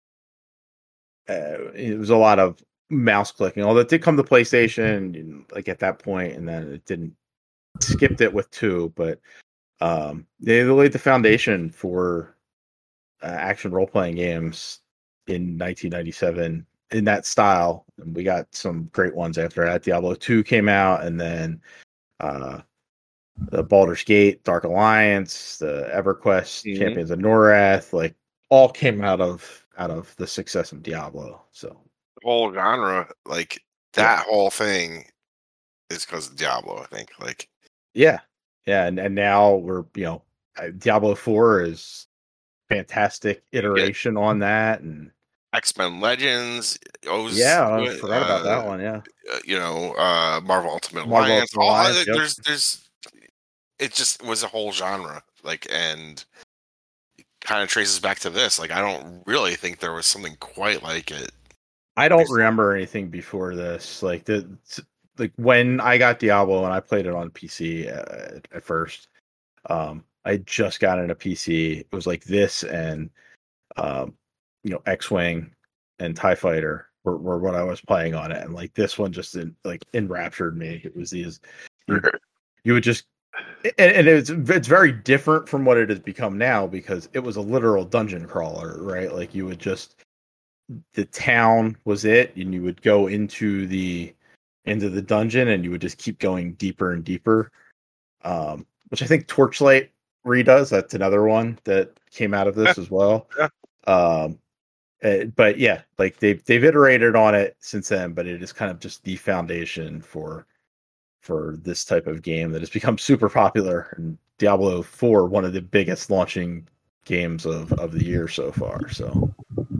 Uh, it was a lot of mouse clicking. Although it did come to PlayStation, like at that point, and then it didn't. Skipped it with two, but um, they laid the foundation for uh, action role playing games in nineteen ninety-seven in that style. And we got some great ones after that. Diablo two came out, and then uh, the Baldur's Gate, Dark Alliance, the EverQuest, mm-hmm. Champions of Norath, like all came out of out of the success of Diablo. So the whole genre, like that yeah. whole thing, is because of Diablo. I think, like, yeah, yeah, and and now we're you know Diablo four is fantastic iteration on that, and X-Men Legends. Was, yeah, I forgot uh, about that one. Yeah, you know, uh, Marvel Ultimate Marvel Alliance. Ultimate Alliance all, yep. There's, there's, it just was a whole genre, like, and it kind of traces back to this. Like, I don't really think there was something quite like it. I don't remember anything before this. Like the, like when I got Diablo and I played it on P C at, at first. Um, I just got in a P C. It was like this and, um, you know, X-Wing and TIE Fighter were, were what I was playing on it. And like this one just in, like enraptured me. It was these, you, you would just, and, and it's, it's very different from what it has become now because it was a literal dungeon crawler, right? Like you would just, the town was it, and you would go into the, into the dungeon and you would just keep going deeper and deeper. Um, which I think Torchlight redoes. That's another one that came out of this as well. Yeah. Um, uh, but yeah, like they've they've iterated on it since then, but it is kind of just the foundation for for this type of game that has become super popular. And Diablo four, one of the biggest launching games of, of the year so far. So,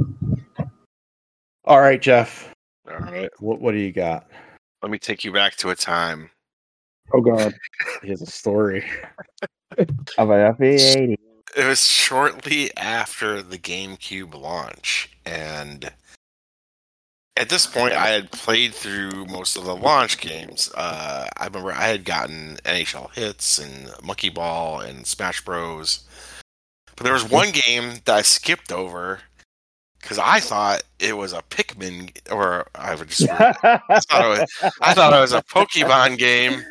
all right, Jeff. All right, what what do you got? Let me take you back to a time. Oh God, he has a story. It was shortly after the GameCube launch, and at this point, I had played through most of the launch games. Uh, I remember I had gotten N H L Hits and Monkey Ball and Smash Bros. But there was one game that I skipped over because I thought it was a Pikmin, or I would just I thought it was, I thought it was a Pokemon game.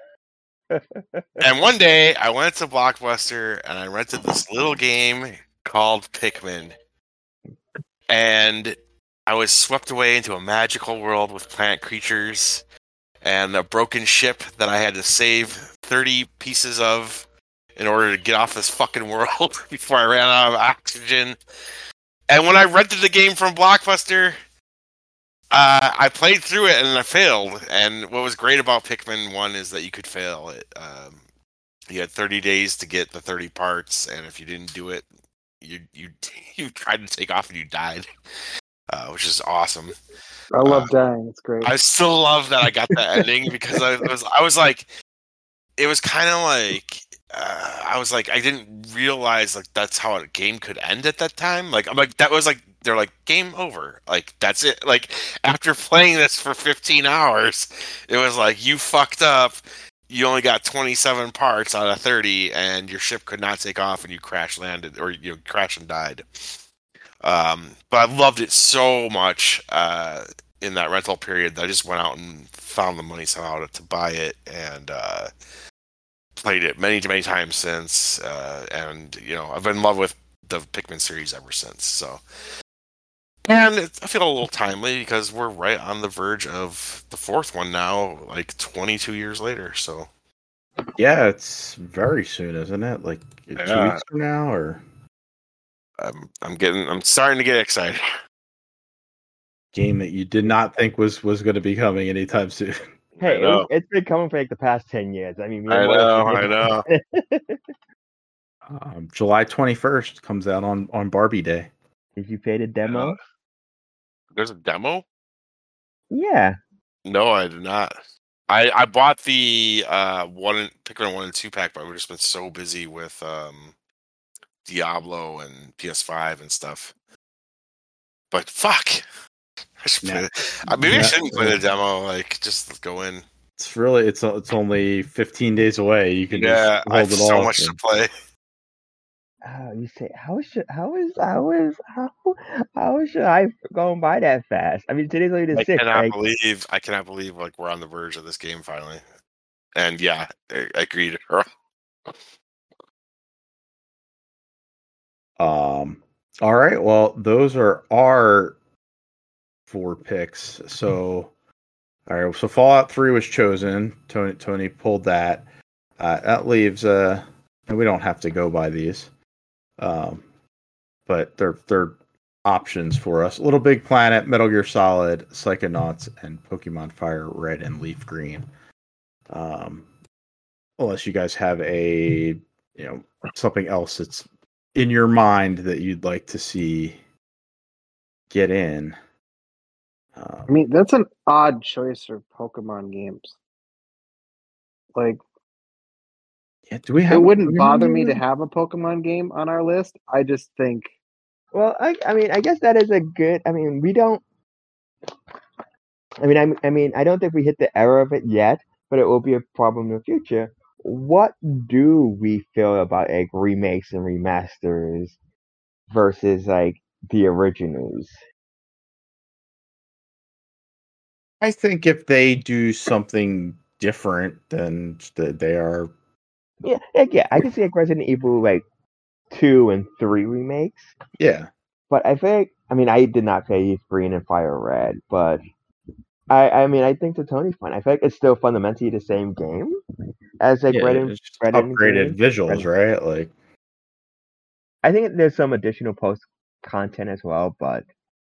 And one day I went to Blockbuster and I rented this little game called Pikmin, and I was swept away into a magical world with plant creatures and a broken ship that I had to save thirty pieces of in order to get off this fucking world before I ran out of oxygen. And when I rented the game from Blockbuster, uh, I played through it and I failed. And what was great about Pikmin one is that you could fail it. Um, you had thirty days to get the thirty parts, and if you didn't do it, you you you tried to take off and you died, uh, which is awesome. I love uh, dying. It's great. I still love that I got that ending because I was I was like, it was kind of like. Uh, I was like, I didn't realize like that's how a game could end at that time. Like, I'm like, that was like, they're like, game over. Like, that's it. Like, after playing this for fifteen hours, it was like, you fucked up. You only got twenty-seven parts out of thirty, and your ship could not take off, and you crash landed, or you know, crashed and died. Um, but I loved it so much uh, in that rental period that I just went out and found the money somehow to, to buy it, and uh, played it many, many times since, uh, and you know, I've been in love with the Pikmin series ever since. So, and it, I feel a little timely because we're right on the verge of the fourth one now, like twenty-two years later. So, yeah, it's very soon, isn't it? Like yeah. two weeks from now, or I'm, I'm getting, I'm starting to get excited. Game that you did not think was was going to be coming anytime soon. Hey, it was, it's been coming for like the past ten years. I mean, I know, I know. um, July twenty-first comes out on, on Barbie Day. Did you play the demo? Yeah. There's a demo? Yeah. No, I did not. I, I bought the uh one Pikmin one and two pack, but I've just been so busy with um Diablo and P S five and stuff. But fuck, I should play it. Maybe yeah, I shouldn't play the demo. Like, just go in. It's really it's it's only fifteen days away. You can yeah, just hold I have it so off much and... to play. Oh, you say how should how is how is how how should I go and buy that fast? I mean, today's only the sixth. I cannot right? believe I cannot believe like we're on the verge of this game finally. And yeah, I, I agreed. um. All right. Well, those are our four picks. So, all right. So Fallout three was chosen. Tony Tony pulled that. Uh, that leaves uh, and we don't have to go by these. Um, but they're they're options for us. Little Big Planet, Metal Gear Solid, Psychonauts, and Pokemon Fire Red and Leaf Green. Um, unless you guys have a you know something else that's in your mind that you'd like to see get in. Um, I mean, that's an odd choice for Pokemon games. Like, yeah, do we have? It wouldn't bother me to have a Pokemon game on our list. I just think. Well, I, I mean, I guess that is a good. I mean, we don't. I mean, I, I mean, I don't think we hit the era of it yet, but it will be a problem in the future. What do we feel about like remakes and remasters versus like the originals? I think if they do something different, then they are. Yeah, like, yeah, I can see like Resident Evil like two and three remakes. Yeah, but I think I mean I did not play Leaf Green and Fire Red, but I I mean I think the Tony's fun. I feel like it's still fundamentally the same game as like yeah, Red and Red upgraded and visuals, Red. Right? Like, I think there's some additional post content as well, but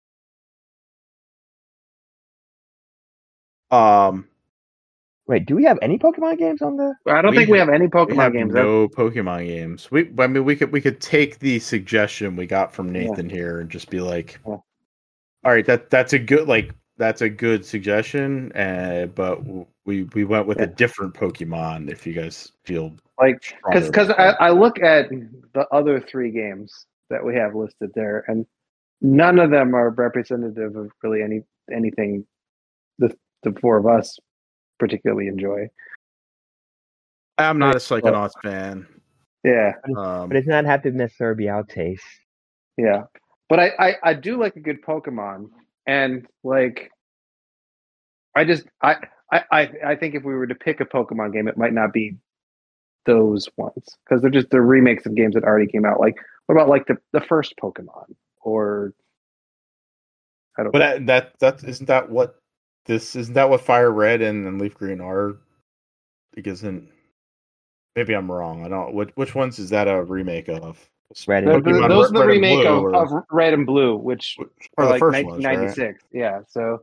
um. Wait, do we have any Pokemon games on the? I don't we think we have, have any Pokemon we have games. No That's... Pokemon games. We, I mean, we could we could take the suggestion we got from Nathan yeah. here and just be like, yeah. all right, that that's a good like that's a good suggestion, uh, but we we went with yeah. a different Pokemon. If you guys feel like, because because I, I look at the other three games that we have listed there, and none of them are representative of really any anything the the four of us particularly enjoy. I'm not a Psychonauts well, fan. Yeah. Um, but it's not have to necessarily be our taste. Yeah. But I, I, I do like a good Pokemon. And like I just I, I I think if we were to pick a Pokemon game, it might not be those ones. Because they're just the remakes of games that already came out. Like what about like the, the first Pokemon? Or I don't but know. But that that isn't that what This isn't that what Fire Red and, and Leaf Green are? Because then maybe I'm wrong. I don't. Which which ones is that a remake of? Red and the, the, those are the Red remake of, or, of Red and Blue, which are like the first nineteen ninety-six. Ones, right? Yeah. So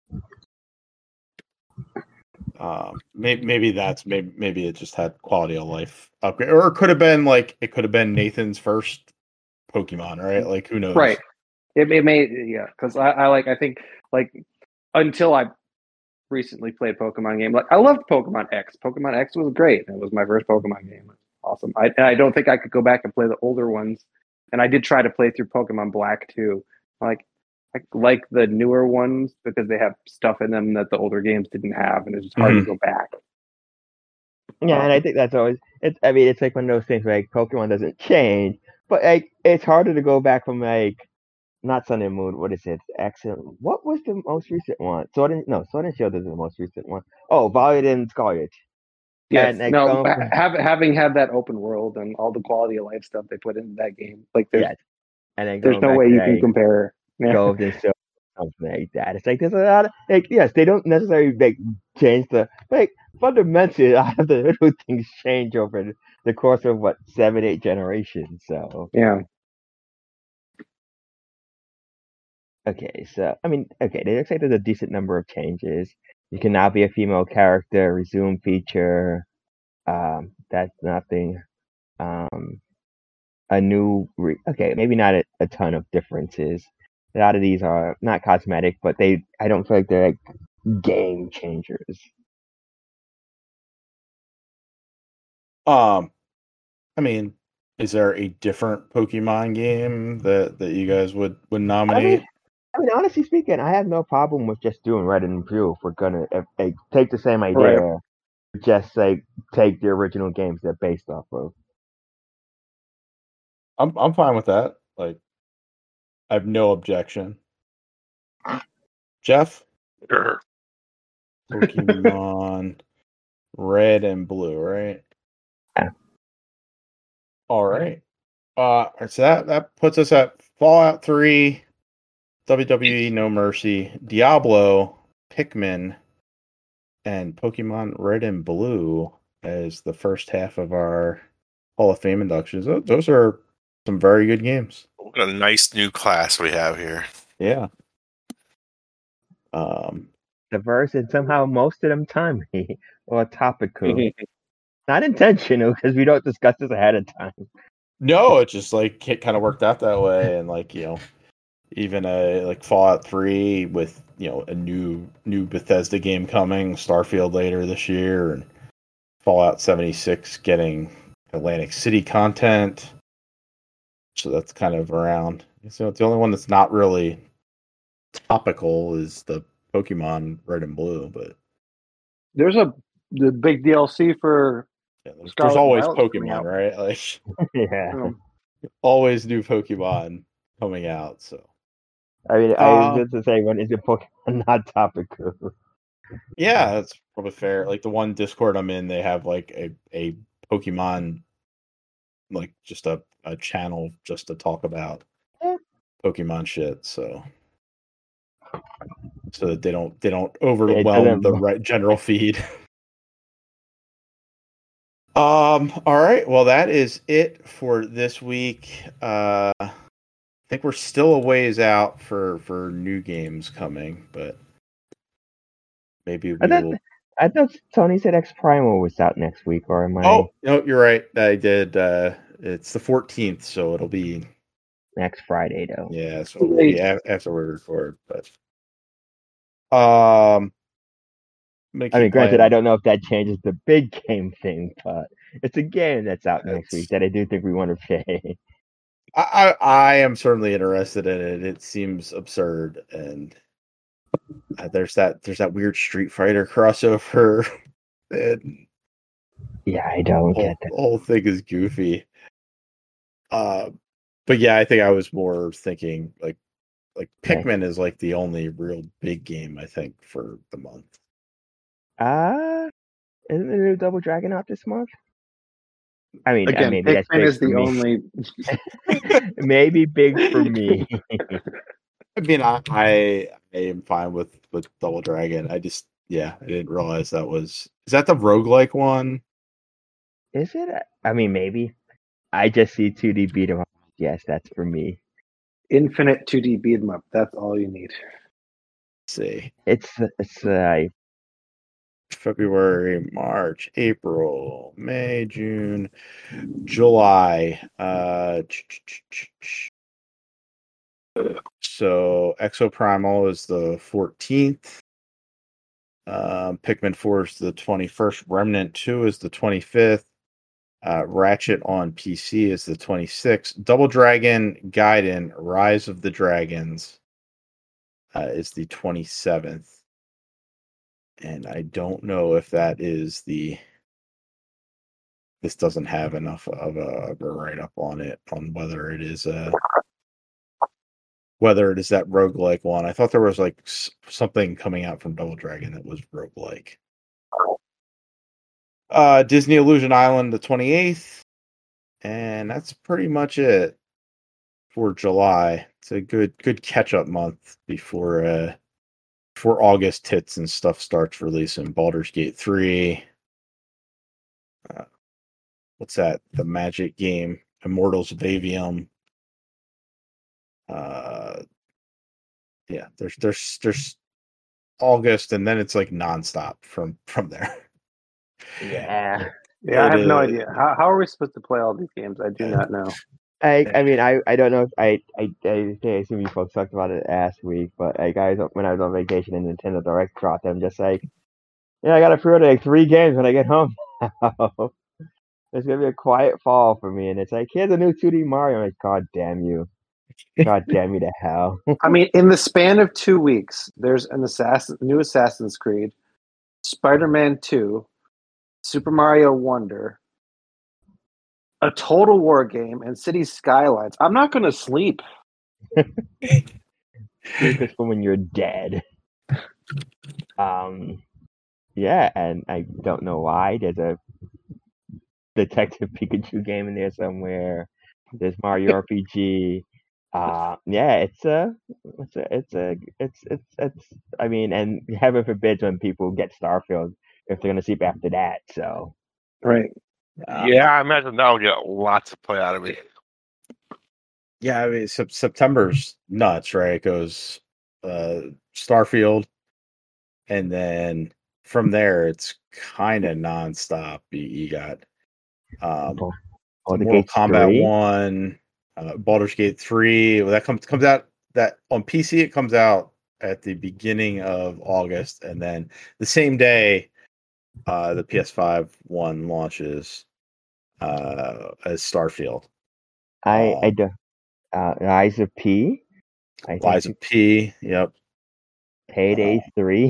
um, maybe maybe that's maybe maybe it just had quality of life upgrade, or it could have been like it could have been Nathan's first Pokemon, right? Like who knows? Right. It it may yeah because I, I like I think like. Until I recently played Pokemon game, like I loved Pokemon X. Pokemon X was great. It was my first Pokemon game. It was awesome. I I don't think I could go back and play the older ones. And I did try to play through Pokemon Black too. Like I like the newer ones because they have stuff in them that the older games didn't have, and it's just hard mm-hmm. to go back. Yeah, um, and I think that's always it's. I mean, it's like one of those things where like Pokemon doesn't change, but like it's harder to go back from like. Not Sun and Moon. What is it? Excellent. What was the most recent one? Sword and no, Sword and Shield is the most recent one. Oh, Violet and Scarlet. Yes. And, like, no. Um, have, having had that open world and all the quality of life stuff they put into that game, like there's, yes. and then there's no way you like, can compare. Yeah. Gold and Silver, something like that. It's like there's a lot of like yes, they don't necessarily like change the like fundamentally. A lot of the little things change over the course of what seven, eight generations. So yeah. Okay, so I mean, okay, they looks like there's a decent number of changes. You can now be a female character. Resume feature. Um, that's nothing. Um, a new re- okay, maybe not a, a ton of differences. A lot of these are not cosmetic, but they I don't feel like they're like game changers. Um, I mean, is there a different Pokemon game that that you guys would would I nominate? mean, I mean, honestly speaking, I have no problem with just doing Red and Blue if we're gonna if, like, take the same idea, Right. just like take the original games they're based off of. I'm I'm fine with that. Like, I have no objection. Jeff, Sure. Pokemon Red and Blue, right? Yeah. All right. Uh, so that that puts us at Fallout three, W W E No Mercy, Diablo, Pikmin, and Pokemon Red and Blue as the first half of our Hall of Fame inductions. Tho- Those are some very good games. What a nice new class we have here. Yeah. Um, Diverse and somehow most of them timely or topical. Not intentional because we don't discuss this ahead of time. no, it just like it kind of worked out that way, and like you know, even a like Fallout three with you know a new new Bethesda game coming, Starfield later this year, and Fallout seventy-six getting Atlantic City content. So that's kind of around. So the only one that's not really topical is the Pokemon Red and Blue, but There's a the big D L C for yeah, there's, there's Scarlet always and Violet coming Pokemon, out. right? Like Yeah. Um, always new Pokemon coming out. So I mean, I Uh, was just to say, when is it Pokemon not topical? yeah, that's probably fair. Like the one Discord I'm in, they have like a, a Pokemon, like just a, a channel just to talk about Yeah. Pokemon shit. So so that they don't they don't It overwhelm doesn't. the right general feed. Um. All right. Well, that is it for this week. Uh, I think we're still a ways out for for new games coming, but maybe we I thought, will. I thought Tony said X Primal was out next week, or am I Oh no, you're right. I did. Uh, it's the fourteenth, so it'll be next Friday though? yeah. So it'll be a- after we record, but um. I'm gonna I mean, keep granted, playing. I don't know if that changes the big game thing, but it's a game that's out next It's- week that I do think we want to play. I, I I am certainly interested in it. It seems absurd, and uh, there's that there's that weird Street Fighter crossover, and Yeah, I don't the whole, get that. the whole thing is goofy. Uh, but yeah, I think I was more thinking like like Okay. Pikmin is like the only real big game I think for the month. Uh isn't the new Double Dragon out this month? I mean, uh, again, maybe that's Pikmin big is for the me. only. Maybe big for me. I mean, I, I I am fine with with Double Dragon. I just yeah, I didn't realize that was is that the roguelike one? Is it? I mean, maybe. I just see two D beat 'em up. Yes, that's for me. Infinite two D beat 'em up. That's all you need. Let's see. It's it's uh, February, March, April, May, June, July. Uh, so Exoprimal is the fourteenth. Um, Pikmin four is the twenty-first. Remnant two is the twenty-fifth. Uh, Ratchet on P C is the twenty-sixth. Double Dragon Gaiden Rise of the Dragons uh, is the twenty-seventh. And I don't know if that is the. This doesn't have enough of a, of a write up on it on whether it is a. Whether it is that roguelike one. I thought there was like s- something coming out from Double Dragon that was roguelike. Uh, Disney Illusion Island the twenty-eighth. And that's pretty much it for July. It's a good good catch up month before uh before August hits and stuff starts releasing. Baldur's Gate three. Uh, what's that? The Magic game, Immortals of Avium. Uh, yeah, there's there's there's August, and then it's like nonstop from from there. Yeah. Yeah, I have It, no uh, idea. How how are we supposed to play all these games? I do not know. I I mean I, I don't know if I I I, I assume you folks talked about it last week, but like I was when I was on vacation and Nintendo Direct dropped, I'm just like, yeah, I gotta pre-order like three games when I get home. It's gonna be a quiet fall for me, and it's like, here's a new two D Mario. I'm like, God damn you, God damn you to hell. I mean, in the span of two weeks, there's an assassin, new Assassin's Creed, Spider-Man two, Super Mario Wonder, a Total War game, and Cities Skylines. I'm not going to sleep. Sleep is for when you're dead. Um, yeah, and I don't know why. There's a Detective Pikachu game in there somewhere. There's Mario R P G. Uh, yeah, it's a, it's a, it's a, it's, it's, it's. I mean, and heaven forbid when people get Starfield if they're gonna sleep after that. So, Right. uh, Yeah, I imagine that'll get lots of play out of me. Yeah, I mean sep- September's nuts, right? It goes uh, Starfield, and then from there it's kind of nonstop. You, you got um, oh, oh, the Mortal Gates Kombat three. One, uh, Baldur's Gate Three. Well, that comes comes out that on P C. It comes out at the beginning of August, and then the same day, uh, the P S five one launches uh, as Starfield. I, I Um, do. Uh, Rise of P. I think Lies of P. Yep. Payday Uh, three.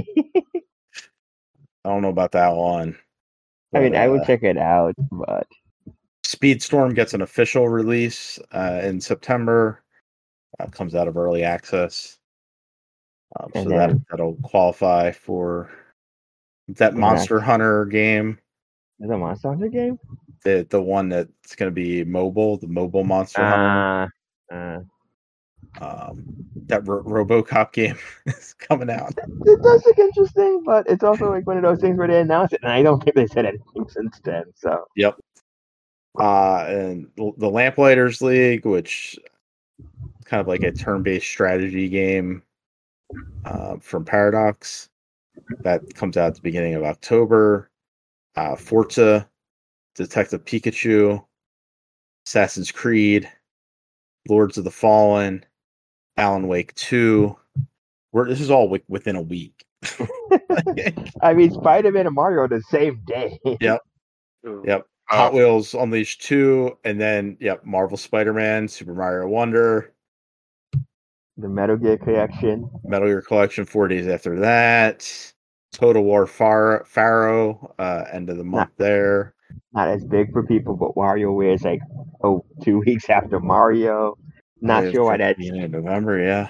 I don't know about that one. I mean, But, I would uh, check it out, but Speedstorm gets an official release uh, in September. Uh, comes out of early access, um, and so that then that'll qualify for that the Monster next Hunter game. is a Monster Hunter game. The the one that's going to be mobile, the mobile Monster Hunter. Uh, uh, Um, that Ro- RoboCop game is coming out. it does look interesting, but it's also like one of those things where they announce it, and I don't think they said anything since then. So, Yep. Uh, and the the Lamplighters League, which is kind of like a turn-based strategy game uh, from Paradox, that comes out at the beginning of October. Uh, Forza, Detective Pikachu, Assassin's Creed, Lords of the Fallen, Alan Wake two. We're, this is all w- within a week. I mean, Spider-Man and Mario are the same day. Yep. Yep. Hot Wheels Unleashed two, and then, yep, Marvel Spider-Man, Super Mario Wonder, The Metal Gear Collection. Metal Gear Collection four days after that. Total War Phar- Pharaoh, uh, end of the month Not, there. not as big for people, but WarioWare is like, oh, two weeks after Mario. Not Uh, sure why that's. beginning of November, yeah.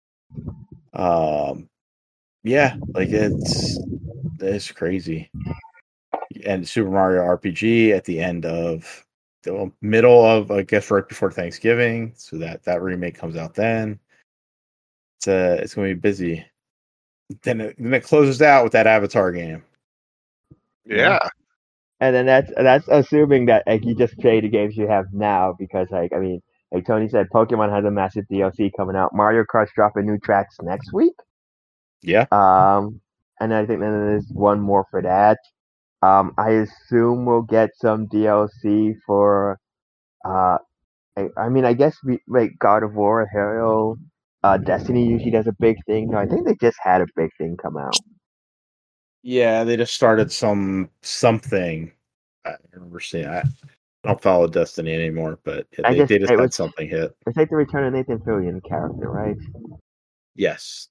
Um, yeah, like it's it's crazy. And Super Mario R P G at the end of the middle of, I guess, right before Thanksgiving, so that that remake comes out then. It's uh, it's gonna be busy. Then it, then it closes out with that Avatar game. Yeah. And then that's that's assuming that like you just play the games you have now, because like I mean, like Tony said, Pokemon has a massive D L C coming out. Mario Kart's dropping new tracks next week. Yeah. Um, and I think then there's one more for that. Um, I assume we'll get some D L C for. Uh, I, I mean, I guess we like God of War, Halo, uh, Destiny usually does a big thing. No, I think they just had a big thing come out. Yeah, they just started some something. I remember seeing. I don't follow Destiny anymore, but yeah, I they, guess they just it had was something hit. it's like the return of Nathan Fillion character, right? Yes.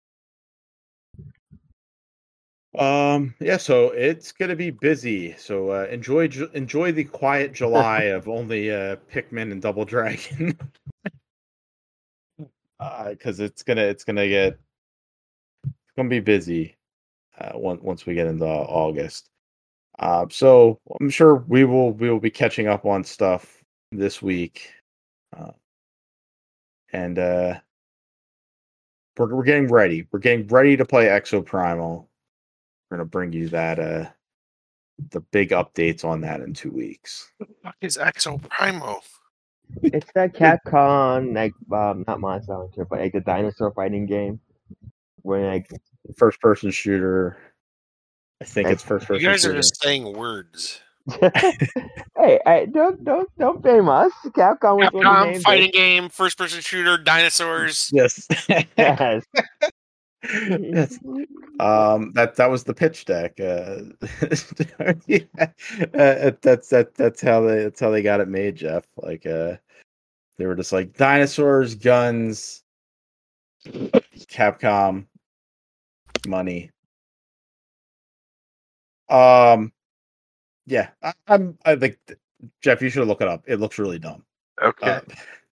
Um. Yeah. So it's gonna be busy. So uh, enjoy Ju- enjoy the quiet July of only uh, Pikmin and Double Dragon. Because uh, it's gonna it's gonna get it's gonna be busy uh, once once we get into August. Uh, so I'm sure we will we will be catching up on stuff this week, uh, and uh, we're we're getting ready. We're getting ready to play Exoprimal. We're gonna bring you that uh the big updates on that in two weeks. What the fuck is Exoprimal? It's that Capcom, like um, not Monster Hunter, but like the dinosaur fighting game, where like first person shooter. I think it's first person. You guys shooter. are just saying words. Hey, hey, don't don't don't blame us. Capcom was Capcom fighting it. game, first person shooter, dinosaurs. Yes. Yes. Yes. Um, that that was the pitch deck. Uh, yeah. uh, that's that that's how they that's how they got it made, Jeff. Like, uh, they were just like dinosaurs, guns, Capcom, money. Um, yeah, I, I'm. I think Jeff, you should look it up. It looks really dumb. Okay. Uh,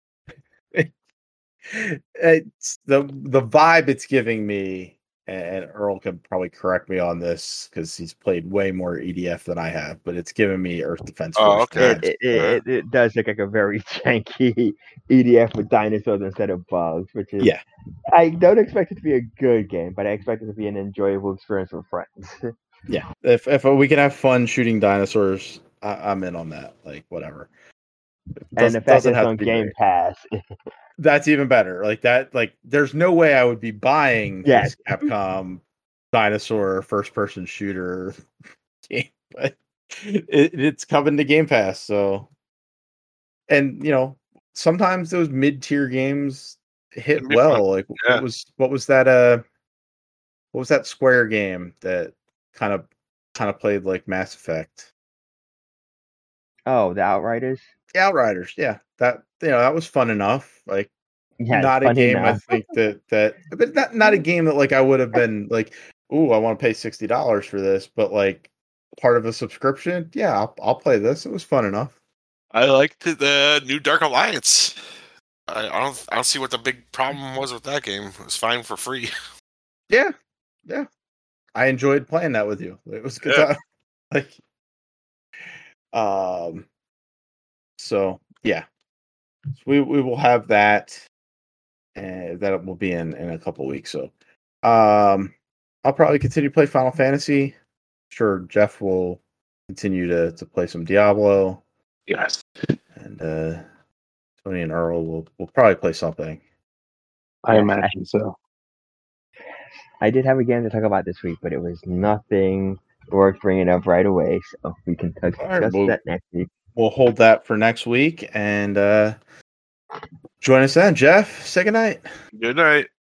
it's the the vibe it's giving me, and Earl can probably correct me on this because he's played way more E D F than I have, but it's giving me Earth Defense Force. Oh, okay. It, it, it, it does look like a very janky E D F with dinosaurs instead of bugs, which is yeah. I don't expect it to be a good game, but I expect it to be an enjoyable experience with friends. Yeah, if if we can have fun shooting dinosaurs, I, I'm in on that. Like whatever. And the fact that it's on Game great. Pass. That's even better. Like that, like there's no way I would be buying yes. this Capcom dinosaur first person shooter game, but it, it's coming to Game Pass. So, and you know, sometimes those mid tier games hit well. Fun. Like yeah. what was what was that? Uh, what was that Square game that kind of kind of played like Mass Effect? Oh, the Outriders. The Outriders, yeah. That you know that was fun enough. Like yeah, not a game enough. I think that that but not not a game that like I would have been like, ooh, I want to pay sixty dollars for this, but like part of a subscription, yeah, I'll, I'll play this. It was fun enough. I liked the new Dark Alliance. I, I don't I don't see what the big problem was with that game. It was fine for free. Yeah, yeah. I enjoyed playing that with you. It was a good yeah. time. Like, um. So yeah, so we we will have that, and that will be in in a couple weeks. So, um, I'll probably continue to play Final Fantasy. Sure, Jeff will continue to to play some Diablo. Yes, and uh, Tony and Earl will will probably play something. I imagine so. I did have a game to talk about this week, but it was nothing worth bringing up right away. So we can discuss right, we'll, that next week. We'll hold that for next week and uh, join us then. Jeff, say good night. Good night.